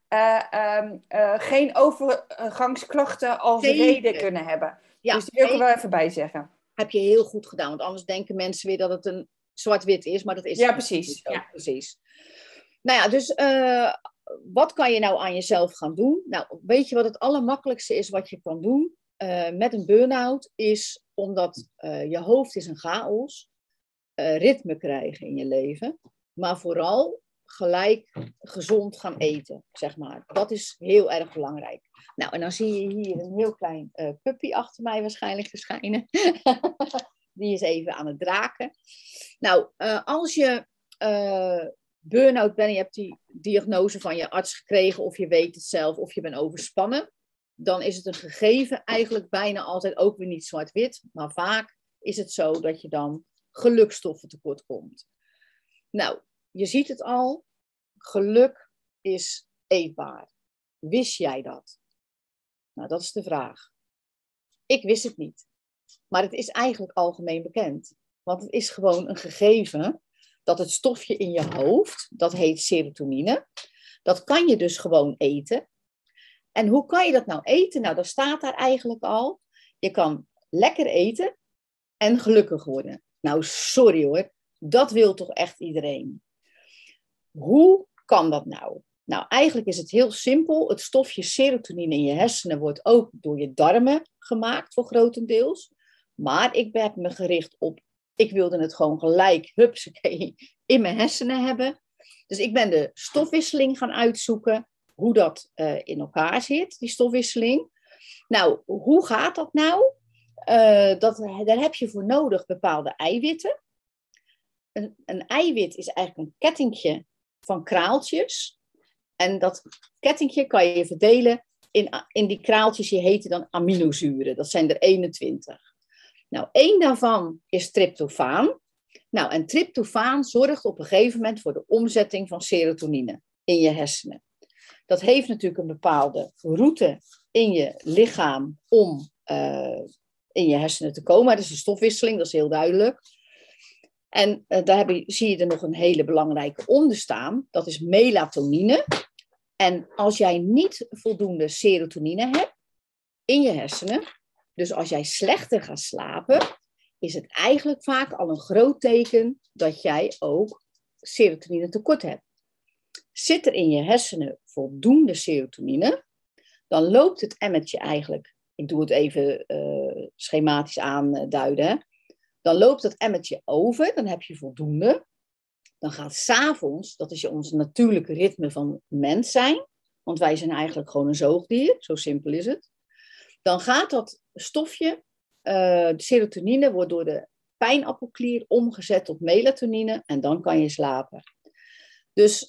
geen overgangsklachten als reden kunnen hebben. Ja, dus die wil ik er wel even bij zeggen. Heb je heel goed gedaan. Want anders denken mensen weer dat het een zwart-wit is. Maar dat is precies. Ja, precies. Nou ja, dus wat kan je nou aan jezelf gaan doen? Nou, weet je wat het allermakkelijkste is wat je kan doen? Met een burn-out is omdat je hoofd is een chaos. Ritme krijgen in je leven. Maar vooral gelijk gezond gaan eten, zeg maar. Dat is heel erg belangrijk. Nou, en dan zie je hier een heel klein puppy achter mij waarschijnlijk verschijnen. Die is even aan het draken. Nou, als je burn-out bent en je hebt die diagnose van je arts gekregen, of je weet het zelf, of je bent overspannen, dan is het een gegeven eigenlijk bijna altijd ook weer niet zwart-wit, maar vaak is het zo dat je dan gelukstoffen tekort komt. Nou, je ziet het al, geluk is eetbaar. Wist jij dat? Nou, dat is de vraag. Ik wist het niet. Maar het is eigenlijk algemeen bekend. Want het is gewoon een gegeven dat het stofje in je hoofd, dat heet serotonine, dat kan je dus gewoon eten. En hoe kan je dat nou eten? Nou, dat staat daar eigenlijk al. Je kan lekker eten en gelukkig worden. Nou, sorry hoor, dat wil toch echt iedereen. Hoe kan dat nou? Nou, eigenlijk is het heel simpel. Het stofje serotonine in je hersenen wordt ook door je darmen gemaakt, voor grotendeels. Maar ik heb me gericht op, ik wilde het gewoon gelijk, hupsakee, in mijn hersenen hebben. Dus ik ben de stofwisseling gaan uitzoeken, hoe dat in elkaar zit, die stofwisseling. Nou, hoe gaat dat nou? Daar heb je voor nodig bepaalde eiwitten. Een eiwit is eigenlijk een kettingje van kraaltjes. En dat kettingje kan je verdelen in die kraaltjes, die heten dan aminozuren. Dat zijn er 21. Nou, 1 daarvan is tryptofaan. Nou, en tryptofaan zorgt op een gegeven moment voor de omzetting van serotonine in je hersenen. Dat heeft natuurlijk een bepaalde route in je lichaam om in je hersenen te komen. Dat is een stofwisseling, dat is heel duidelijk. En daar zie je er nog een hele belangrijke onder staan. Dat is melatonine. En als jij niet voldoende serotonine hebt in je hersenen, dus als jij slechter gaat slapen, is het eigenlijk vaak al een groot teken dat jij ook serotonine tekort hebt. Zit er in je hersenen voldoende serotonine, dan loopt het emmertje eigenlijk, ik doe het even schematisch aanduiden, hè. Dan loopt dat emmertje over, dan heb je voldoende. Dan gaat 's avonds, dat is ons natuurlijke ritme van mens zijn, want wij zijn eigenlijk gewoon een zoogdier, zo simpel is het. Dan gaat dat stofje, de serotonine, wordt door de pijnappelklier omgezet tot melatonine en dan kan je slapen. Dus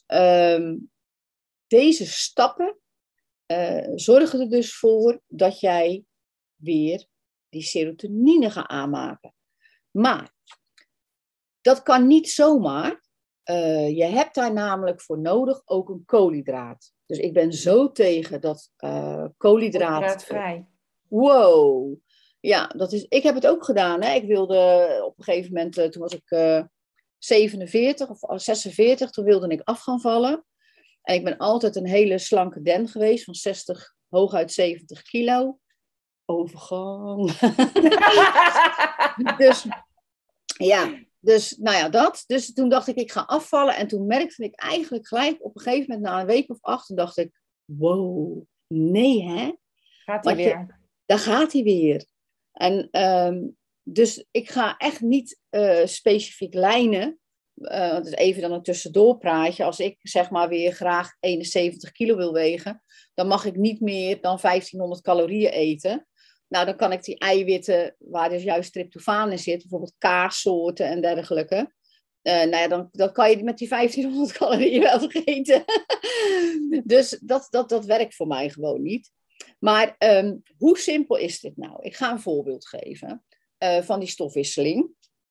deze stappen zorgen er dus voor dat jij weer die serotonine gaat aanmaken. Maar dat kan niet zomaar. Je hebt daar namelijk voor nodig ook een koolhydraat. Dus ik ben zo tegen dat koolhydraat... Koolhydraatvrij. Wow. Ja, ik heb het ook gedaan. Hè. Ik wilde op een gegeven moment, toen was ik 47 of 46, toen wilde ik af gaan vallen. En ik ben altijd een hele slanke den geweest, van 60, hooguit 70 kilo. Overgang. Dus nou ja, dat. Dus toen dacht ik ga afvallen. En toen merkte ik eigenlijk gelijk op een gegeven moment, na een week of 8, toen dacht ik, wow, nee hè. Gaat hij weer. Daar gaat hij weer. En dus ik ga echt niet specifiek lijnen. Het is even dan een tussendoorpraatje. Als ik zeg maar weer graag 71 kilo wil wegen, dan mag ik niet meer dan 1500 calorieën eten. Nou, dan kan ik die eiwitten, waar dus juist tryptofaan in zit, bijvoorbeeld kaassoorten en dergelijke. Nou ja, dan kan je met die 1500 calorieën wel vergeten. Dus dat werkt voor mij gewoon niet. Maar hoe simpel is dit nou? Ik ga een voorbeeld geven van die stofwisseling.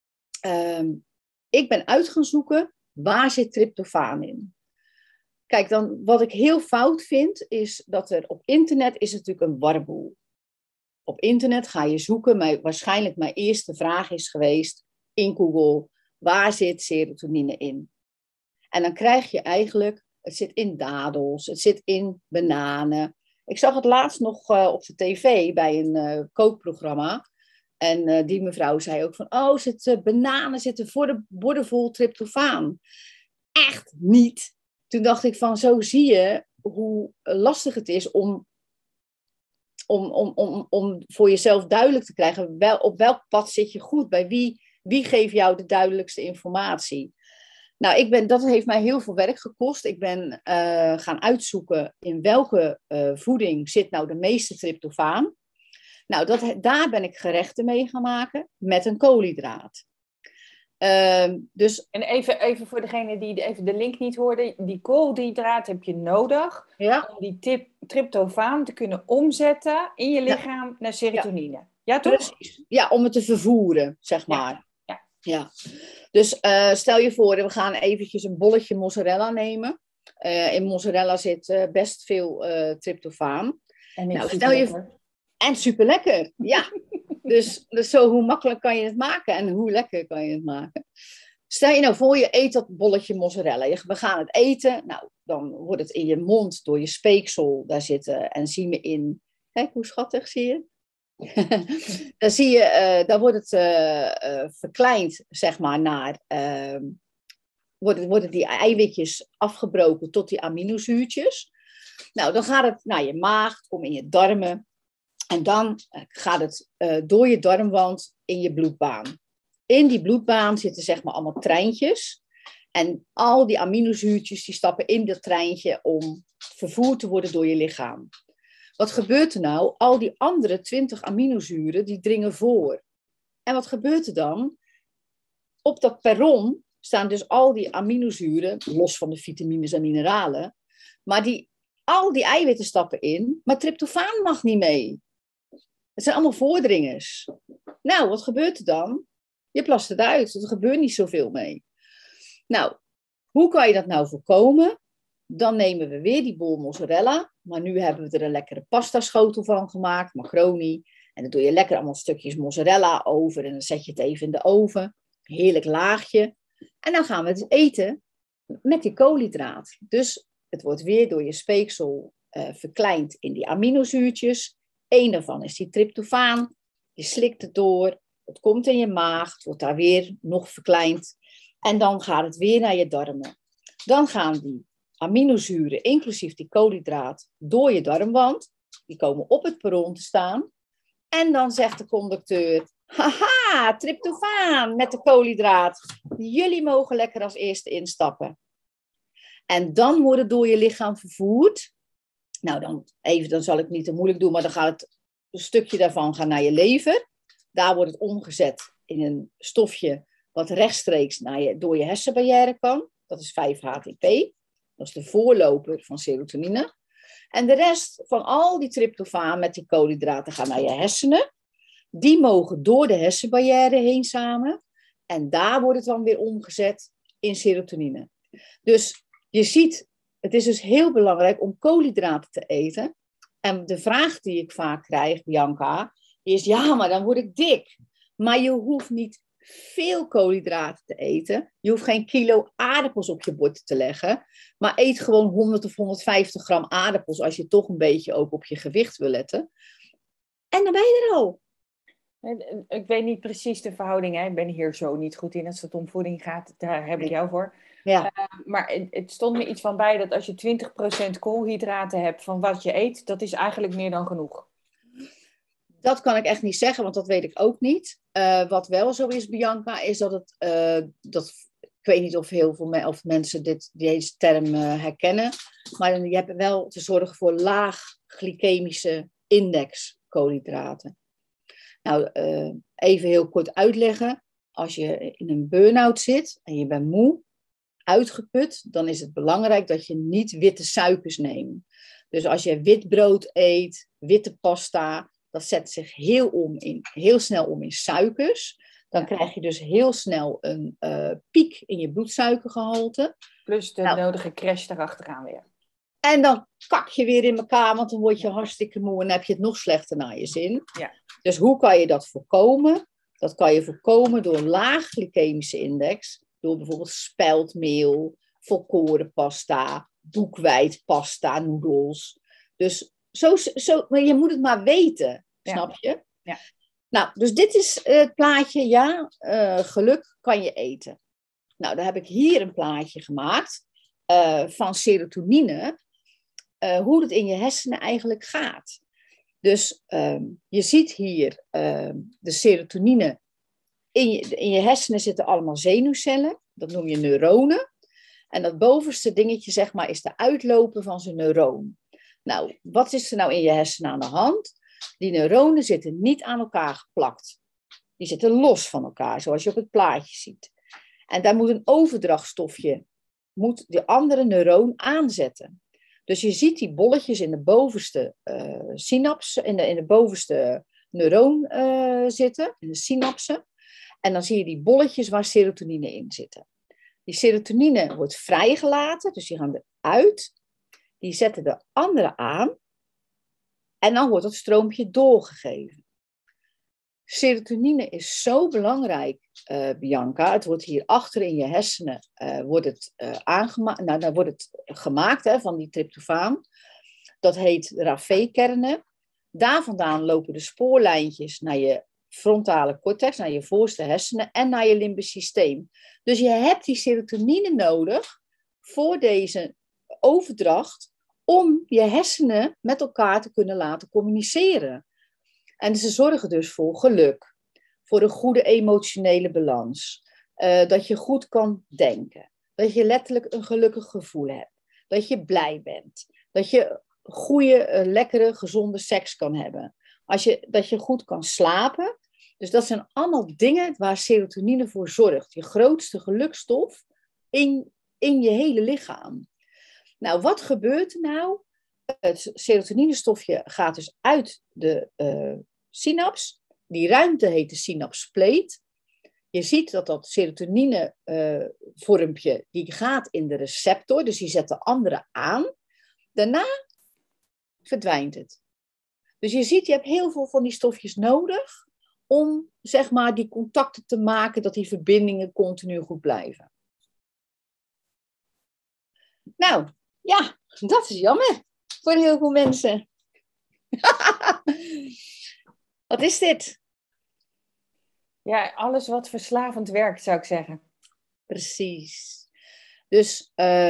Ik ben uit gaan zoeken, waar zit tryptofaan in? Kijk, dan wat ik heel fout vind, is dat er op internet is natuurlijk een warboel. Op internet ga je zoeken, waarschijnlijk mijn eerste vraag is geweest in Google, waar zit serotonine in? En dan krijg je eigenlijk, het zit in dadels, het zit in bananen. Ik zag het laatst nog op de tv bij een kookprogramma. En die mevrouw zei ook van, bananen zitten voor de bordevol tryptofaan. Echt niet. Toen dacht ik van, zo zie je hoe lastig het is om voor jezelf duidelijk te krijgen, op welk pad zit je goed, bij wie geeft jou de duidelijkste informatie. Nou, dat heeft mij heel veel werk gekost. Ik ben gaan uitzoeken in welke voeding zit nou de meeste tryptofaan. Nou, daar ben ik gerechten mee gaan maken met een koolhydraat. Dus, En even voor degene die even de link niet hoorde. Die koolhydraat heb je nodig om die tryptofaan te kunnen omzetten in je lichaam naar serotonine. Ja, toch? Precies. Ja, om het te vervoeren, zeg maar. Ja. Dus stel je voor, we gaan eventjes een bolletje mozzarella nemen. In mozzarella zit best veel tryptofaan. En stel je... En super lekker, ja. Dus zo, hoe makkelijk kan je het maken en hoe lekker kan je het maken? Stel je nou voor, je eet dat bolletje mozzarella. We gaan het eten. Nou, dan wordt het in je mond door je speeksel. Daar zitten enzymen in. Kijk, hoe schattig, zie je? Dan zie je, dan wordt het verkleind, zeg maar, naar... worden die eiwitjes afgebroken tot die aminozuurtjes. Nou, dan gaat het naar je maag, komt in je darmen. En dan gaat het door je darmwand in je bloedbaan. In die bloedbaan zitten zeg maar allemaal treintjes. En al die aminozuurtjes die stappen in dat treintje om vervoerd te worden door je lichaam. Wat gebeurt er nou? Al die andere 20 aminozuren die dringen voor. En wat gebeurt er dan? Op dat perron staan dus al die aminozuren, los van de vitamines en mineralen. Maar al die eiwitten stappen in, maar tryptofaan mag niet mee. Het zijn allemaal voordringers. Nou, wat gebeurt er dan? Je plast het uit, er gebeurt niet zoveel mee. Nou, hoe kan je dat nou voorkomen? Dan nemen we weer die bol mozzarella, maar nu hebben we er een lekkere pastaschotel van gemaakt, macaroni. En dan doe je lekker allemaal stukjes mozzarella over en dan zet je het even in de oven. Heerlijk laagje. En dan gaan we het eten met die koolhydraat. Dus het wordt weer door je speeksel verkleind in die aminozuurtjes. Eén daarvan is die tryptofaan. Je slikt het door. Het komt in je maag. Het wordt daar weer nog verkleind. En dan gaat het weer naar je darmen. Dan gaan die aminozuren, inclusief die koolhydraat, door je darmwand. Die komen op het perron te staan. En dan zegt de conducteur... Haha, tryptofaan met de koolhydraat. Jullie mogen lekker als eerste instappen. En dan wordt het door je lichaam vervoerd. Nou, dan zal ik het niet te moeilijk doen, maar dan gaat een stukje daarvan gaan naar je lever. Daar wordt het omgezet in een stofje wat rechtstreeks door je hersenbarrière kan. Dat is 5-HTP. Dat is de voorloper van serotonine. En de rest van al die tryptofaan met die koolhydraten gaan naar je hersenen. Die mogen door de hersenbarrière heen samen. En daar wordt het dan weer omgezet in serotonine. Dus je ziet, het is dus heel belangrijk om koolhydraten te eten. En de vraag die ik vaak krijg, Bianca, is ja, maar dan word ik dik. Maar je hoeft niet veel koolhydraten te eten. Je hoeft geen kilo aardappels op je bord te leggen. Maar eet gewoon 100 of 150 gram aardappels als je toch een beetje ook op je gewicht wil letten. En dan ben je er al. Ik weet niet precies de verhouding. Hè? Ik ben hier zo niet goed in als het om voeding gaat. Daar heb ik jou voor. Ja. Maar het stond me iets van bij dat als je 20% koolhydraten hebt van wat je eet, dat is eigenlijk meer dan genoeg. Dat kan ik echt niet zeggen, want dat weet ik ook niet. Wat wel zo is, Bianca, is dat het... ik weet niet of heel veel mensen deze term herkennen. Maar je hebt wel te zorgen voor laag glycemische index koolhydraten. Nou, even heel kort uitleggen. Als je in een burn-out zit en je bent moe, uitgeput, dan is het belangrijk dat je niet witte suikers neemt. Dus als je wit brood eet, witte pasta, dat zet zich heel snel om in suikers. Dan krijg je dus heel snel een piek in je bloedsuikergehalte. Plus de nodige crash erachteraan weer. En dan kak je weer in elkaar, want dan word je hartstikke moe en heb je het nog slechter naar je zin. Ja. Dus hoe kan je dat voorkomen? Dat kan je voorkomen door laag glycemische index. Door bijvoorbeeld speldmeel, volkorenpasta, boekwijdpasta, noedels. Dus maar je moet het maar weten, snap je? Ja. Nou, dus dit is het plaatje, ja, geluk kan je eten. Nou, dan heb ik hier een plaatje gemaakt van serotonine. Hoe het in je hersenen eigenlijk gaat. Dus je ziet hier de serotonine. In je hersenen zitten allemaal zenuwcellen. Dat noem je neuronen. En dat bovenste dingetje, zeg maar, is de uitloper van zijn neuroon. Nou, wat is er nou in je hersenen aan de hand? Die neuronen zitten niet aan elkaar geplakt. Die zitten los van elkaar, zoals je op het plaatje ziet. En daar moet een overdrachtstofje, moet de andere neuroon aanzetten. Dus je ziet die bolletjes in de bovenste synaps, in de bovenste neuroon zitten, in de synapsen. En dan zie je die bolletjes waar serotonine in zitten. Die serotonine wordt vrijgelaten, dus die gaan eruit. Die zetten de andere aan. En dan wordt dat stroompje doorgegeven. Serotonine is zo belangrijk, Bianca. Het wordt hier achter in je hersenen aangemaakt. Nou, dan wordt het gemaakt van die tryptofaan. Dat heet Raphé-kernen. Daar vandaan lopen de spoorlijntjes naar je frontale cortex, naar je voorste hersenen en naar je limbisch systeem. Dus je hebt die serotonine nodig voor deze overdracht om je hersenen met elkaar te kunnen laten communiceren. En ze zorgen dus voor geluk, voor een goede emotionele balans, dat je goed kan denken, dat je letterlijk een gelukkig gevoel hebt, dat je blij bent, dat je goede, lekkere, gezonde seks kan hebben, dat je goed kan slapen. Dus dat zijn allemaal dingen waar serotonine voor zorgt. Je grootste gelukstof in je hele lichaam. Nou, wat gebeurt er nou? Het serotoninestofje gaat dus uit de synaps. Die ruimte heet de synapspleet. Je ziet dat serotonine-vormpje, die gaat in de receptor, dus die zet de andere aan. Daarna verdwijnt het. Dus je ziet, je hebt heel veel van die stofjes nodig om, zeg maar, die contacten te maken, dat die verbindingen continu goed blijven. Nou, ja, dat is jammer voor heel veel mensen. Wat is dit? Ja, alles wat verslavend werkt, zou ik zeggen. Precies. Dus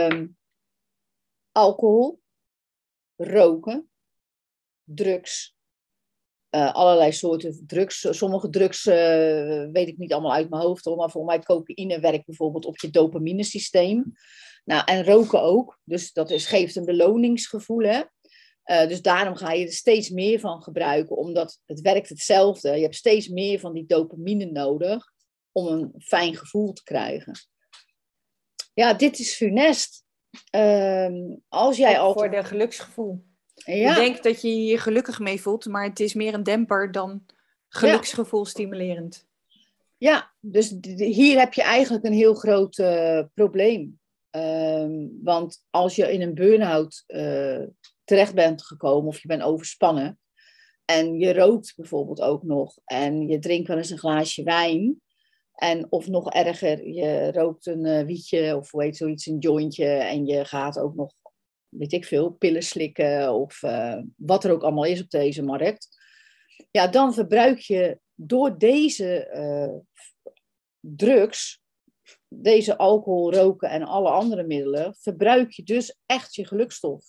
alcohol, roken, drugs, allerlei soorten drugs. Sommige drugs weet ik niet allemaal uit mijn hoofd, maar volgens mij cocaïne werkt bijvoorbeeld op je dopaminesysteem. Nou, en roken ook. Dus dat geeft een beloningsgevoel, hè. Dus daarom ga je er steeds meer van gebruiken, omdat het werkt hetzelfde. Je hebt steeds meer van die dopamine nodig om een fijn gevoel te krijgen. Ja, dit is funest. Als jij voor de geluksgevoel. Ja. Je denkt dat je je hier gelukkig mee voelt, maar het is meer een demper dan geluksgevoel stimulerend. Ja, dus hier heb je eigenlijk een heel groot probleem. Want als je in een burn-out terecht bent gekomen of je bent overspannen en je rookt bijvoorbeeld ook nog en je drinkt wel eens een glaasje wijn en of nog erger, je rookt een wietje of hoe heet zoiets, een jointje en je gaat ook nog, weet ik veel, pillen slikken of wat er ook allemaal is op deze markt. Ja, dan verbruik je door deze drugs, deze alcohol, roken en alle andere middelen, verbruik je dus echt je gelukstof.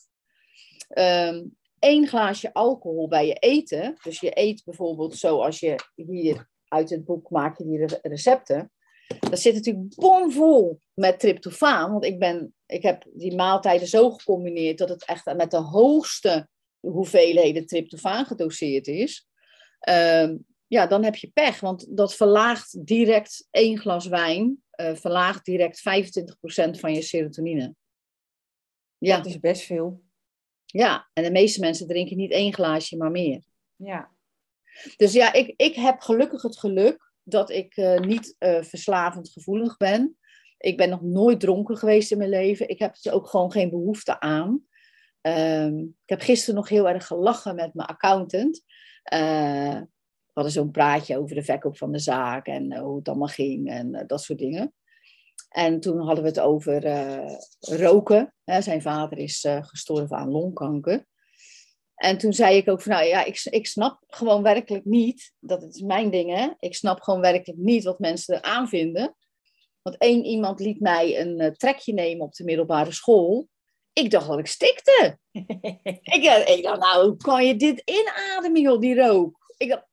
1 glaasje alcohol bij je eten, dus je eet bijvoorbeeld zoals je hier uit het boek maak je die recepten, dat zit natuurlijk bomvol met tryptofaan, want ik heb die maaltijden zo gecombineerd dat het echt met de hoogste hoeveelheden tryptofaan gedoseerd is. Ja, dan heb je pech, want dat verlaagt direct 1 glas wijn, verlaagt direct 25% van je serotonine. Ja. Dat is best veel. Ja, en de meeste mensen drinken niet 1 glaasje, maar meer. Ja. Dus ja, ik heb gelukkig het geluk dat ik niet verslavend gevoelig ben. Ik ben nog nooit dronken geweest in mijn leven. Ik heb er ook gewoon geen behoefte aan. Ik heb gisteren nog heel erg gelachen met mijn accountant. We hadden zo'n praatje over de verkoop van de zaak en hoe het allemaal ging en dat soort dingen. En toen hadden we het over roken. Zijn vader is gestorven aan longkanker. En toen zei ik ook van, nou ja, ik snap gewoon werkelijk niet, dat het is mijn ding, hè. Ik snap gewoon werkelijk niet wat mensen eraan vinden. Want iemand liet mij een trekje nemen op de middelbare school. Ik dacht dat ik stikte. Ik dacht, nou, hoe kan je dit inademen, joh, die rook? Ik dacht,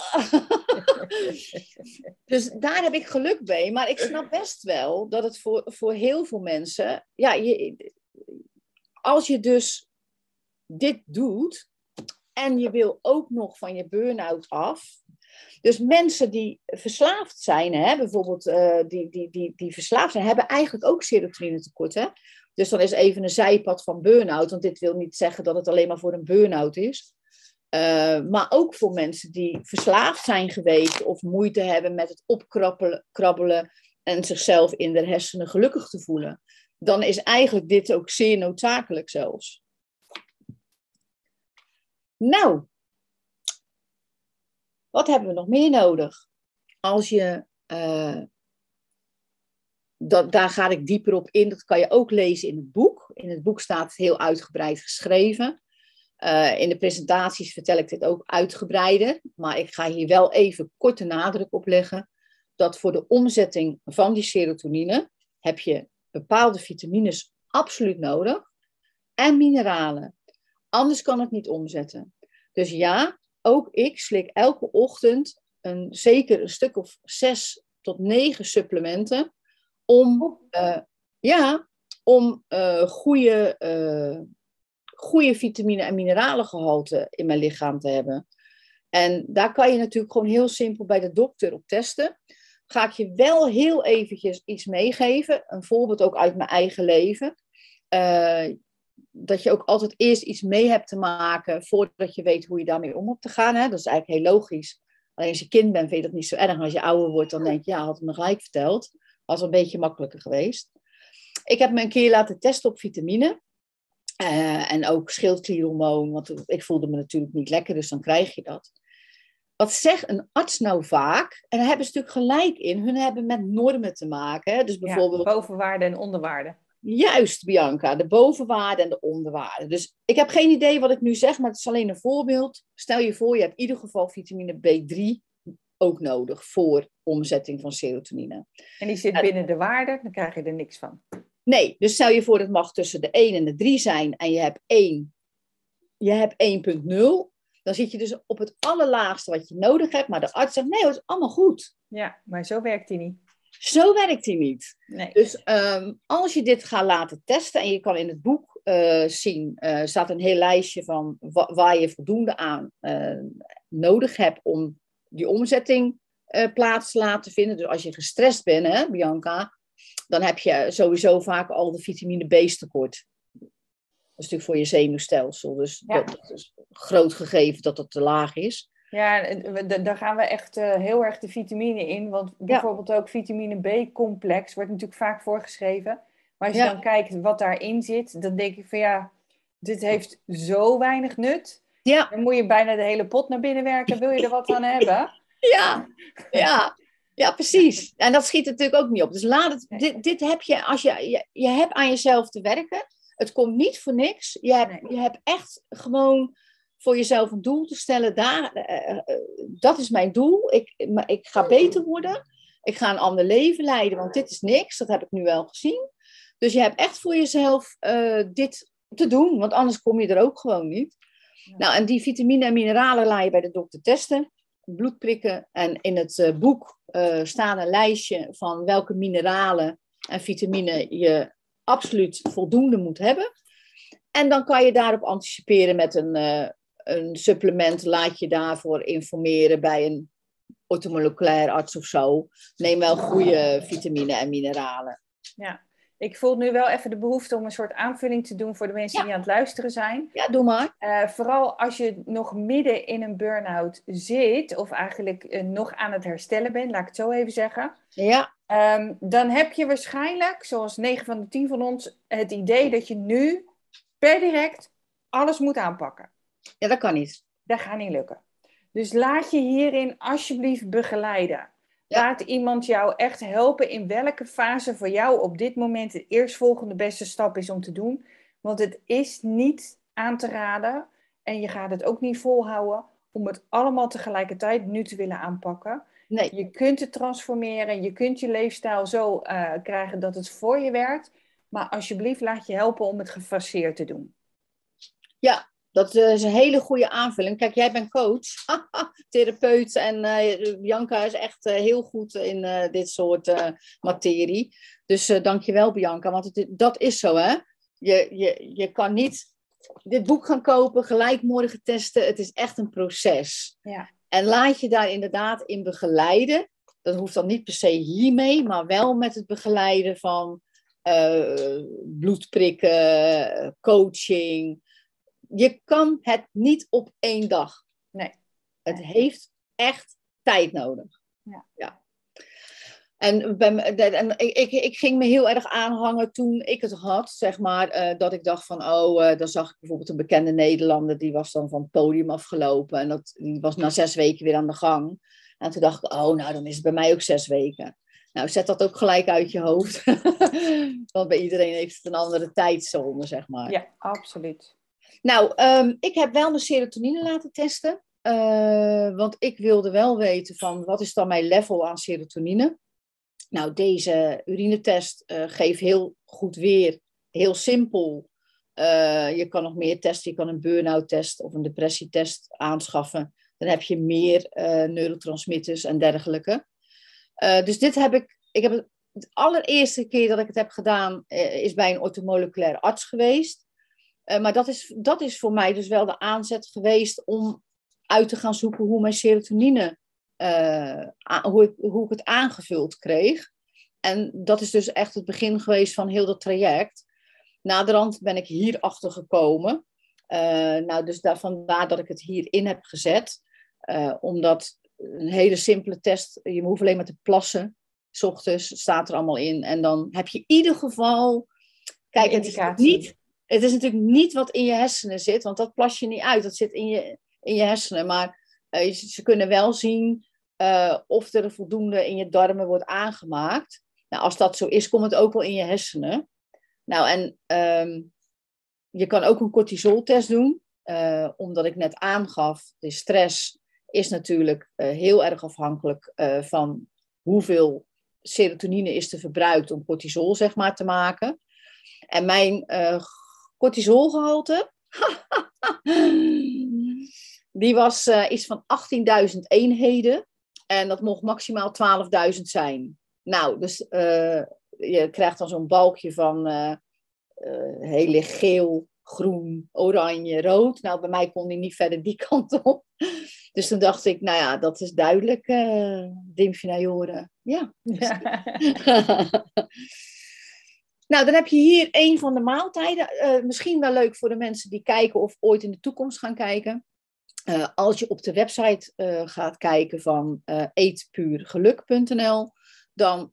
dus daar heb ik geluk mee. Maar ik snap best wel dat het voor heel veel mensen... Ja, als je dus dit doet en je wil ook nog van je burn-out af... Dus mensen die verslaafd zijn, hè, bijvoorbeeld die verslaafd zijn, hebben eigenlijk ook serotonine tekort. Hè? Dus dan is even een zijpad van burn-out, want dit wil niet zeggen dat het alleen maar voor een burn-out is. Maar ook voor mensen die verslaafd zijn geweest of moeite hebben met het opkrabbelen en zichzelf in de hersenen gelukkig te voelen. Dan is eigenlijk dit ook zeer noodzakelijk zelfs. Nou, wat hebben we nog meer nodig? Als je, daar ga ik dieper op in, dat kan je ook lezen in het boek. In het boek staat het heel uitgebreid geschreven. In de presentaties vertel ik dit ook uitgebreider. Maar ik ga hier wel even korte nadruk op leggen. Dat voor de omzetting van die serotonine heb je bepaalde vitamines absoluut nodig. En mineralen. Anders kan het niet omzetten. Dus ja, ook ik slik elke ochtend zeker een stuk of 6 tot 9 supplementen. Om goede vitamine- en mineralengehalte in mijn lichaam te hebben. En daar kan je natuurlijk gewoon heel simpel bij de dokter op testen. Ga ik je wel heel eventjes iets meegeven. Een voorbeeld ook uit mijn eigen leven. Dat je ook altijd eerst iets mee hebt te maken voordat je weet hoe je daarmee om hebt te gaan. Hè? Dat is eigenlijk heel logisch. Alleen als je kind bent, vind je dat niet zo erg. En als je ouder wordt, dan denk je, ja, had het me gelijk verteld. Was een beetje makkelijker geweest. Ik heb me een keer laten testen op vitamine. En ook schildklierhormoon, want ik voelde me natuurlijk niet lekker, dus dan krijg je dat. Wat zegt een arts nou vaak? En daar hebben ze natuurlijk gelijk in. Hun hebben met normen te maken. Hè? Dus bijvoorbeeld... Ja, bovenwaarde en onderwaarde. Juist, Bianca. De bovenwaarde en de onderwaarde. Dus ik heb geen idee wat ik nu zeg, maar het is alleen een voorbeeld. Stel je voor, je hebt in ieder geval vitamine B3 ook nodig voor omzetting van serotonine. En die zit binnen de waarde, dan krijg je er niks van. Nee, dus stel je voor, het mag tussen de 1 en de 3 zijn en je hebt 1,0. Dan zit je dus op het allerlaagste wat je nodig hebt. Maar de arts zegt, nee, het is allemaal goed. Ja, maar zo werkt die niet. Zo werkt die niet. Nee. Dus als je dit gaat laten testen, en je kan in het boek zien, staat een heel lijstje van waar je voldoende aan nodig hebt om die omzetting plaats te laten vinden. Dus als je gestrest bent, hè, Bianca, dan heb je sowieso vaak al de vitamine B tekort. Dat is natuurlijk voor je zenuwstelsel. Dus ja. dat is groot gegeven dat het te laag is. Ja, daar gaan we echt heel erg de vitamine in. Want bijvoorbeeld ook vitamine B-complex wordt natuurlijk vaak voorgeschreven. Maar als je dan kijkt wat daarin zit, dan denk ik van ja, dit heeft zo weinig nut. Ja. Dan moet je bijna de hele pot naar binnen werken. Wil je er wat aan hebben? Ja, precies. En dat schiet natuurlijk ook niet op. Dus laat het, dit heb je, als je hebt aan jezelf te werken. Het komt niet voor niks. Je hebt echt gewoon voor jezelf een doel te stellen. Dat is mijn doel. Ik ga beter worden. Ik ga een ander leven leiden, want dit is niks. Dat heb ik nu wel gezien. Dus je hebt echt voor jezelf dit te doen, want anders kom je er ook gewoon niet. Ja. Nou, en die vitamine en mineralen laat je bij de dokter testen. Bloed prikken. En in het boek staat een lijstje van welke mineralen en vitamine je absoluut voldoende moet hebben. En dan kan je daarop anticiperen met een supplement. Laat je daarvoor informeren bij een orthomoleculair arts of zo. Neem wel goede vitamine en mineralen. Ja, ik voel nu wel even de behoefte om een soort aanvulling te doen voor de mensen die aan het luisteren zijn. Ja, doe maar. Vooral als je nog midden in een burn-out zit, of eigenlijk nog aan het herstellen bent, laat ik het zo even zeggen. Ja. Dan heb je waarschijnlijk, zoals 9 van de 10 van ons, het idee dat je nu per direct alles moet aanpakken. Ja, dat kan niet. Dat gaat niet lukken. Dus laat je hierin alsjeblieft begeleiden. Ja. Laat iemand jou echt helpen in welke fase voor jou op dit moment de eerstvolgende beste stap is om te doen. Want het is niet aan te raden en je gaat het ook niet volhouden om het allemaal tegelijkertijd nu te willen aanpakken. Nee. Je kunt het transformeren, je kunt je leefstijl zo krijgen dat het voor je werkt. Maar alsjeblieft laat je helpen om het gefaseerd te doen. Ja, Dat is een hele goede aanvulling. Kijk, jij bent coach, therapeut en Bianca is echt heel goed in dit soort materie. Dus dankjewel Bianca, want dat is zo hè. Je kan niet dit boek gaan kopen, gelijk morgen testen. Het is echt een proces. Ja. En laat je daar inderdaad in begeleiden. Dat hoeft dan niet per se hiermee, maar wel met het begeleiden van bloedprikken, coaching. Je kan het niet op 1 dag. Nee. Het heeft echt tijd nodig. Ja. En ik ging me heel erg aanhangen toen ik het had, zeg maar, dat ik dacht van, dan zag ik bijvoorbeeld een bekende Nederlander, die was dan van het podium afgelopen en die was na 6 weken weer aan de gang. En toen dacht ik, nou, dan is het bij mij ook 6 weken. Nou, zet dat ook gelijk uit je hoofd. Want bij iedereen heeft het een andere tijdzone, zeg maar. Ja, absoluut. Nou, ik heb wel mijn serotonine laten testen. Want ik wilde wel weten van, wat is dan mijn level aan serotonine? Nou, deze urinetest geeft heel goed weer. Heel simpel. Je kan nog meer testen. Je kan een burn-out test of een depressietest aanschaffen. Dan heb je meer neurotransmitters en dergelijke. Dus dit heb ik heb het allereerste keer dat ik het heb gedaan, is bij een orthomoleculair arts geweest. Maar dat is voor mij dus wel de aanzet geweest om uit te gaan zoeken hoe mijn serotonine, hoe ik het aangevuld kreeg. En dat is dus echt het begin geweest van heel dat traject. Naderhand ben ik hierachter gekomen. Dus vandaar dat ik het hierin heb gezet. Omdat een hele simpele test, je hoeft alleen maar te plassen. 's Ochtends staat er allemaal in. En dan heb je in ieder geval... Kijk, het is natuurlijk niet wat in je hersenen zit. Want dat plas je niet uit. Dat zit in je hersenen. Maar ze kunnen wel zien of er voldoende in je darmen wordt aangemaakt. Nou, als dat zo is, komt het ook wel in je hersenen. Nou, en je kan ook een cortisoltest doen. Omdat ik net aangaf, de stress is natuurlijk heel erg afhankelijk van hoeveel serotonine is er verbruikt om cortisol, zeg maar, te maken. En mijn cortisolgehalte, die was iets van 18.000 eenheden. En dat mocht maximaal 12.000 zijn. Nou, dus je krijgt dan zo'n balkje van heel licht geel, groen, oranje, rood. Nou, bij mij kon die niet verder die kant op. Dus toen dacht ik, nou ja, dat is duidelijk, Dymphina-Joren. Ja. Nou, dan heb je hier een van de maaltijden. Misschien wel leuk voor de mensen die kijken of ooit in de toekomst gaan kijken. Als je op de website gaat kijken van eetpuurgeluk.nl, dan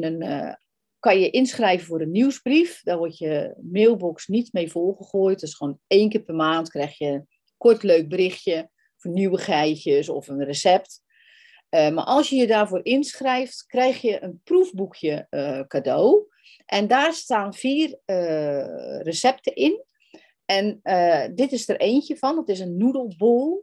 kan je inschrijven voor een nieuwsbrief. Daar wordt je mailbox niet mee volgegooid. Dus gewoon 1 keer per maand krijg je een kort leuk berichtje voor nieuwigheidjes of een recept. Maar als je je daarvoor inschrijft, krijg je een proefboekje cadeau. En daar staan 4 recepten in. En dit is er eentje van. Het is een noedelbol.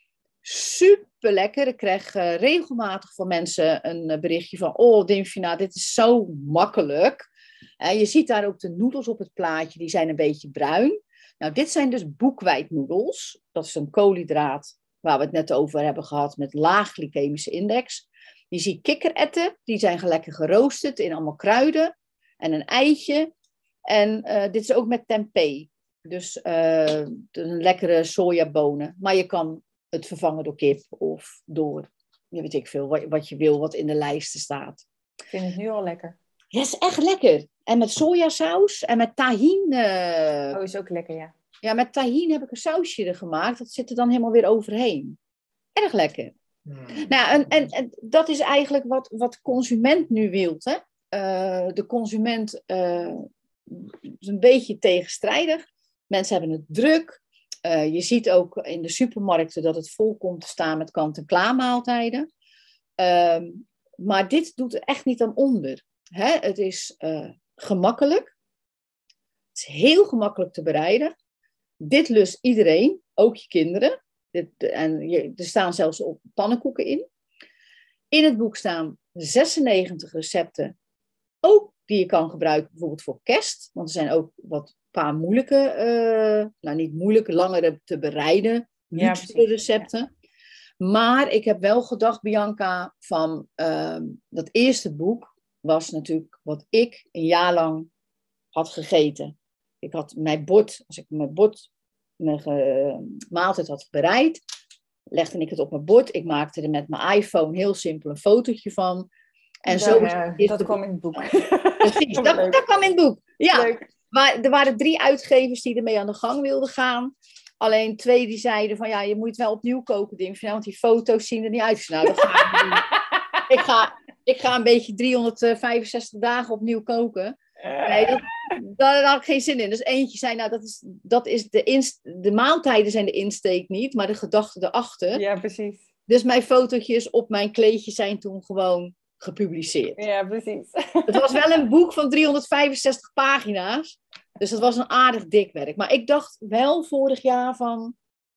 Super lekker. Ik krijg regelmatig van mensen een berichtje van... Oh, Dymphina, dit is zo makkelijk. Je ziet daar ook de noedels op het plaatje. Die zijn een beetje bruin. Nou, dit zijn dus boekweit-noedels. Dat is een koolhydraat waar we het net over hebben gehad met laag glycemische index. Je ziet kikkererwten. Die zijn lekker geroosterd in allemaal kruiden. En een eitje. En dit is ook met tempeh. Dus een lekkere sojabonen. Maar je kan het vervangen door kip of door, weet ik veel, wat je wil, wat in de lijsten staat. Ik vind het nu al lekker. Ja, is echt lekker. En met sojasaus en met tahin. Oh, is ook lekker, ja. Ja, met tahin heb ik een sausje er gemaakt. Dat zit er dan helemaal weer overheen. Erg lekker. Nou, en dat is eigenlijk wat de consument nu wil, hè. De consument is een beetje tegenstrijdig. Mensen hebben het druk. Je ziet ook in de supermarkten dat het vol komt te staan met kant-en-klaar maaltijden. Maar dit doet er echt niet aan onder. Hè? Het is gemakkelijk. Het is heel gemakkelijk te bereiden. Dit lust iedereen, ook je kinderen. Er staan zelfs ook pannenkoeken in. In het boek staan 96 recepten, ook die je kan gebruiken bijvoorbeeld voor kerst. Want er zijn ook wat paar moeilijke, niet moeilijke, langere te bereiden, luxe recepten. Maar ik heb wel gedacht, Bianca, van dat eerste boek was natuurlijk wat ik een jaar lang had gegeten. Ik had mijn bord, als ik mijn maaltijd had bereid, legde ik het op mijn bord. Ik maakte er met mijn iPhone heel simpel een fotootje van. En dat kwam in het boek. Precies, dat kwam in het boek. Ja. Leuk. Maar er waren 3 uitgevers die ermee aan de gang wilden gaan. Alleen 2 die zeiden van ja, je moet het wel opnieuw koken, want die foto's zien er niet uit. Nou, dat ga ik niet doen. Ik ga een beetje 365 dagen opnieuw koken. Nee, daar had ik geen zin in. Dus eentje zei, nou, dat is de maaltijden zijn de insteek niet, maar de gedachte erachter. Ja, precies. Dus mijn fotootjes op mijn kleedje zijn toen gewoon gepubliceerd. Ja, precies. Het was wel een boek van 365 pagina's. Dus dat was een aardig dik werk. Maar ik dacht wel vorig jaar van...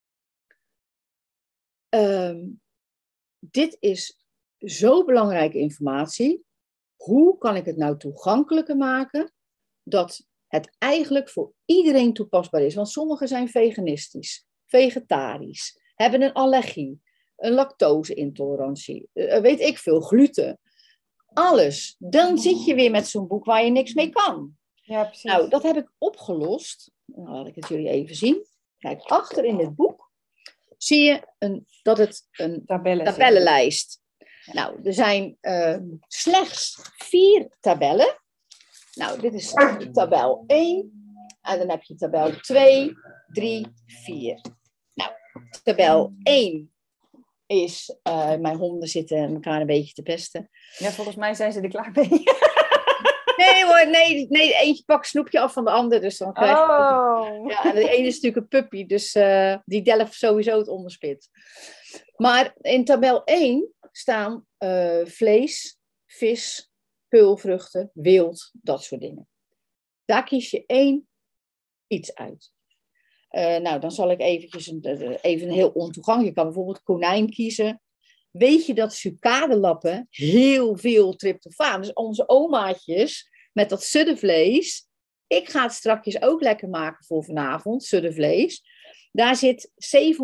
dit is zo belangrijke informatie. Hoe kan ik het nou toegankelijker maken... dat het eigenlijk voor iedereen toepasbaar is? Want sommigen zijn veganistisch, vegetarisch, hebben een allergie, een lactose-intolerantie, weet ik veel, gluten. Alles. Dan zit je weer met zo'n boek waar je niks mee kan. Ja, precies. Nou, dat heb ik opgelost. Dan laat ik het jullie even zien. Kijk, achter in dit boek zie je dat het een tabellenlijst is. Nou, er zijn slechts 4 tabellen. Nou, dit is tabel 1. En dan heb je tabel 2, 3, 4. Nou, tabel 1 is... mijn honden zitten elkaar een beetje te pesten. Ja, volgens mij zijn ze er klaar mee. Nee hoor, nee, eentje pakt snoepje af van de ander. Dus dan krijg je... Ja, en de ene is natuurlijk een puppy, dus die delft sowieso het onderspit. Maar in tabel 1 staan vlees, vis, peulvruchten, wild, dat soort dingen. Daar kies je 1 iets uit. Nou, dan zal ik eventjes even heel ontoegankelijk. Je kan bijvoorbeeld konijn kiezen. Weet je dat sucadelappen heel veel tryptofaan. Dus onze omaatjes met dat suddevlees. Ik ga het strakjes ook lekker maken voor vanavond, suddevlees. Daar zit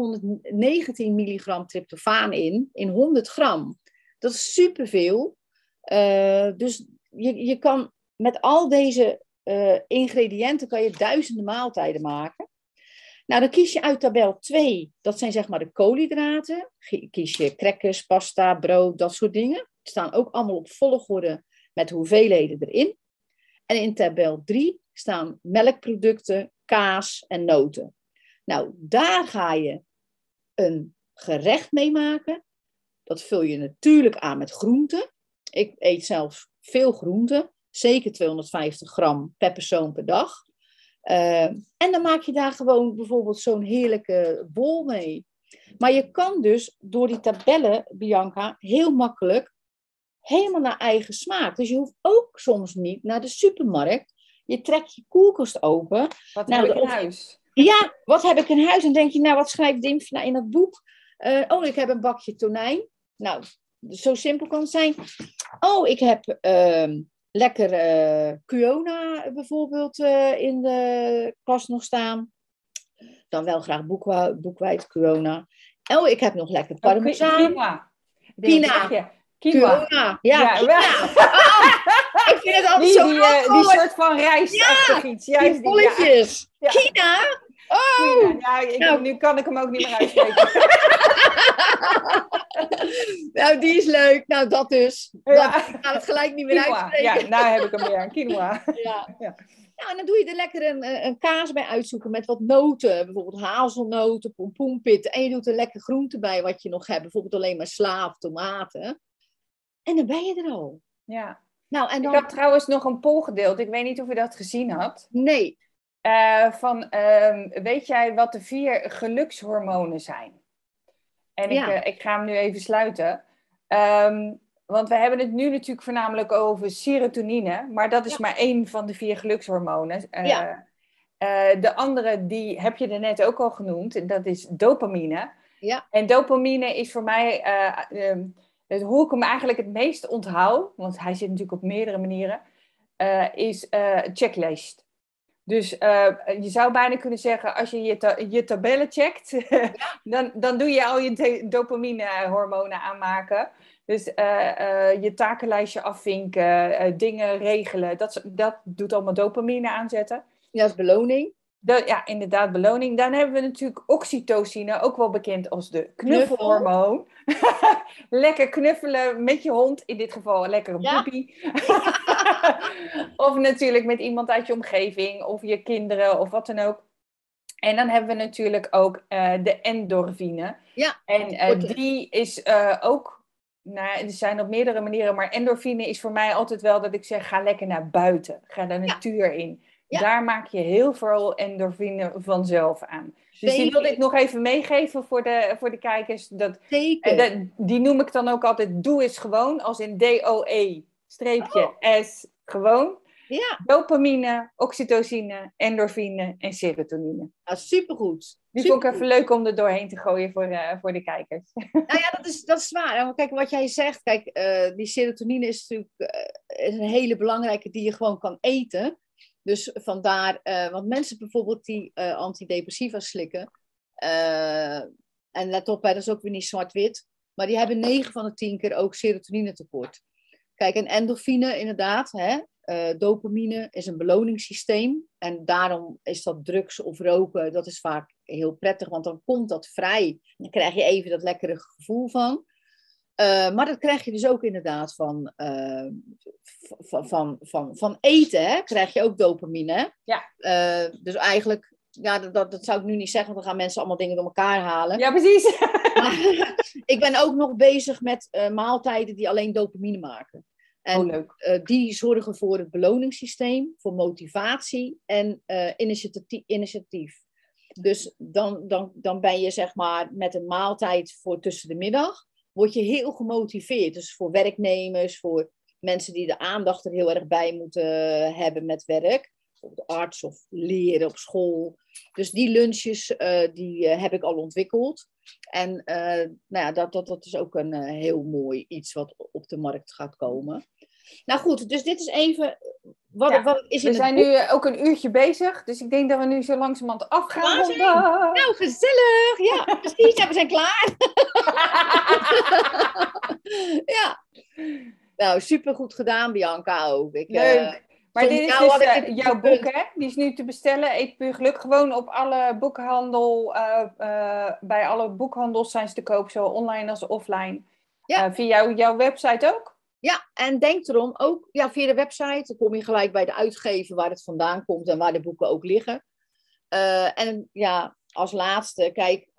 719 milligram tryptofaan in 100 gram. Dat is superveel. Dus je kan met al deze ingrediënten kan je duizenden maaltijden maken. Nou, dan kies je uit tabel 2, dat zijn zeg maar de koolhydraten. Kies je crackers, pasta, brood, dat soort dingen. Die staan ook allemaal op volgorde met hoeveelheden erin. En in tabel 3 staan melkproducten, kaas en noten. Nou, daar ga je een gerecht mee maken. Dat vul je natuurlijk aan met groenten. Ik eet zelf veel groenten. Zeker 250 gram per persoon per dag. En dan maak je daar gewoon bijvoorbeeld zo'n heerlijke bol mee. Maar je kan dus door die tabellen, Bianca, heel makkelijk helemaal naar eigen smaak. Dus je hoeft ook soms niet naar de supermarkt. Je trekt je koelkast open. Wat heb ik in huis? Ja, wat heb ik in huis? En denk je, nou, wat schrijft Dimfje in dat boek? Ik heb een bakje tonijn. Nou, zo simpel kan het zijn. Ik heb... lekker Kiona bijvoorbeeld in de kast nog staan. Dan wel graag boekweit, Kiona. Ik heb nog lekker parmezaan. Quinoa. Quinoa. Ja, quinoa. Ik vind het altijd zo die soort van rijstachtig iets. Juist die bolletjes. Ja. Quinoa. Nu kan ik hem ook niet meer uitspreken. Nou, die is leuk. Nou, dat dus. Ik ga het gelijk niet meer uitspreken. Ja, nou heb ik hem weer. Quinoa. Ja. Nou, en dan doe je er lekker een kaas bij uitzoeken met wat noten. Bijvoorbeeld hazelnoten, pompoenpitten. En je doet er lekker groente bij wat je nog hebt. Bijvoorbeeld alleen maar sla of tomaten. En dan ben je er al. Ja. Nou, en dan... Ik had trouwens nog een poll gedeeld. Ik weet niet of je dat gezien had. Nee. Weet jij wat de 4 gelukshormonen zijn? En ik ga hem nu even sluiten. Want we hebben het nu natuurlijk voornamelijk over serotonine. Maar dat is maar 1 van de 4 gelukshormonen. De andere, die heb je er net ook al genoemd. En dat is dopamine. Ja. En dopamine is voor mij... hoe ik hem eigenlijk het meest onthoud... want hij zit natuurlijk op meerdere manieren... is checklist. Dus je zou bijna kunnen zeggen, als je je tabellen checkt, dan doe je al je dopamine-hormonen aanmaken. Dus je takenlijstje afvinken, dingen regelen, dat doet allemaal dopamine aanzetten. Ja, dat is beloning. Ja, inderdaad, beloning. Dan hebben we natuurlijk oxytocine, ook wel bekend als de knuffelhormoon. Lekker knuffelen met je hond, in dit geval een lekkere puppy. Of natuurlijk met iemand uit je omgeving, of je kinderen, of wat dan ook. En dan hebben we natuurlijk ook de endorfine. Ja. En die is ook, er zijn op meerdere manieren, maar endorfine is voor mij altijd wel dat ik zeg, ga lekker naar buiten. Ga de natuur in. Ja. Daar maak je heel veel endorfine vanzelf aan. Dus die wilde ik nog even meegeven voor de kijkers. Die noem ik dan ook altijd doe is gewoon, als in DOE-S gewoon. Ja. Dopamine, oxytocine, endorfine en serotonine. Ja, supergoed. Die vond ik even leuk om er doorheen te gooien voor de kijkers. Nou ja, dat is waar. Kijk, wat jij zegt, die serotonine is natuurlijk is een hele belangrijke die je gewoon kan eten. Dus vandaar, want mensen bijvoorbeeld die antidepressiva slikken, en let op, dat is ook weer niet zwart-wit, maar die hebben 9 van de 10 keer ook serotonine tekort. Kijk, en endorfine inderdaad, dopamine is een beloningssysteem en daarom is dat drugs of roken, dat is vaak heel prettig, want dan komt dat vrij. Dan krijg je even dat lekkere gevoel van. Maar dat krijg je dus ook inderdaad van eten, hè? Krijg je ook dopamine. Ja. Dus eigenlijk, dat zou ik nu niet zeggen, want dan gaan mensen allemaal dingen door elkaar halen. Ja, precies. Ik ben ook nog bezig met maaltijden die alleen dopamine maken. En leuk. Die zorgen voor het beloningssysteem, voor motivatie en initiatief. Dus dan ben je zeg maar met een maaltijd voor tussen de middag, word je heel gemotiveerd. Dus voor werknemers, voor mensen die de aandacht er heel erg bij moeten hebben met werk. Bijvoorbeeld arts of leren op school. Dus die lunches die heb ik al ontwikkeld. En dat is ook een heel mooi iets wat op de markt gaat komen. Nou goed, dus dit is even... Wat is we zijn nu ook een uurtje bezig. Dus ik denk dat we nu zo langzamerhand afgaan. Nou, gezellig. Ja, precies. Ja, we zijn klaar. Ja. Nou, supergoed gedaan, Bianca ook. Leuk. Maar dit is dus jouw boek, hè? Die is nu te bestellen. Eet puur geluk. Gewoon op alle boekhandel. Bij alle boekhandels zijn ze te koop. Zowel online als offline. Ja. Via jouw website ook? Ja, en denk erom, ook via de website, dan kom je gelijk bij de uitgever waar het vandaan komt en waar de boeken ook liggen. En ja, als laatste, kijk,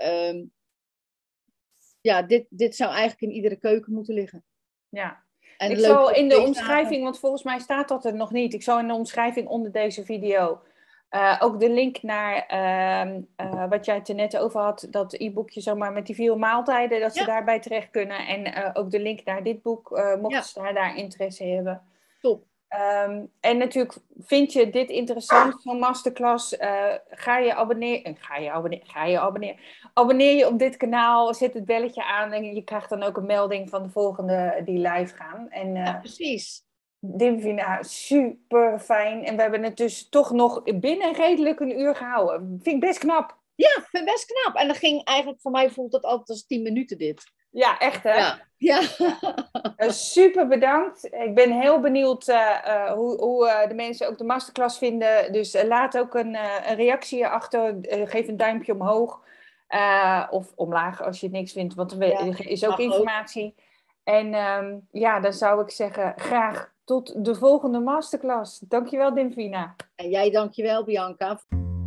dit zou eigenlijk in iedere keuken moeten liggen. Ja, en ik zal in de omschrijving, want volgens mij staat dat er nog niet, ik zal in de omschrijving onder deze video ook de link naar wat jij het er net over had, dat e-boekje zomaar met die 4 maaltijden, dat ze daarbij terecht kunnen. En ook de link naar dit boek, mochten ze daar interesse hebben. Top. En natuurlijk, vind je dit interessant, zo'n masterclass, ga je abonneren. Abonneer je op dit kanaal, zet het belletje aan en je krijgt dan ook een melding van de volgende die live gaan. En, ja, precies. Dimfina, super fijn. En we hebben het dus toch nog binnen redelijk een uur gehouden. Vind ik best knap. Ja, vind ik best knap. En dat ging eigenlijk, voor mij voelt dat altijd als 10 minuten dit. Ja, echt hè? Ja. Super bedankt. Ik ben heel benieuwd hoe de mensen ook de masterclass vinden. Dus laat ook een reactie achter. Geef een duimpje omhoog. Of omlaag als je het niks vindt. Want er is ook informatie. Ook. En dan zou ik zeggen, graag tot de volgende masterclass. Dankjewel, Dimfina. En jij dankjewel, Bianca.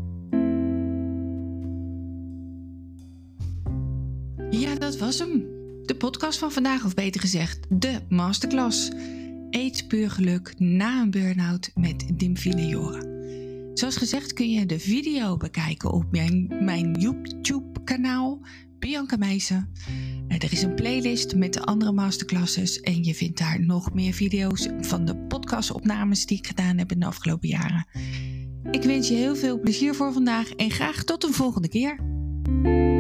Ja, dat was hem. De podcast van vandaag, of beter gezegd, de masterclass. Eet puur geluk na een burn-out met Dimfina Joren. Zoals gezegd kun je de video bekijken op mijn YouTube-kanaal, Bianca Meijsen. Er is een playlist met de andere masterclasses en je vindt daar nog meer video's van de podcastopnames die ik gedaan heb in de afgelopen jaren. Ik wens je heel veel plezier voor vandaag en graag tot een volgende keer.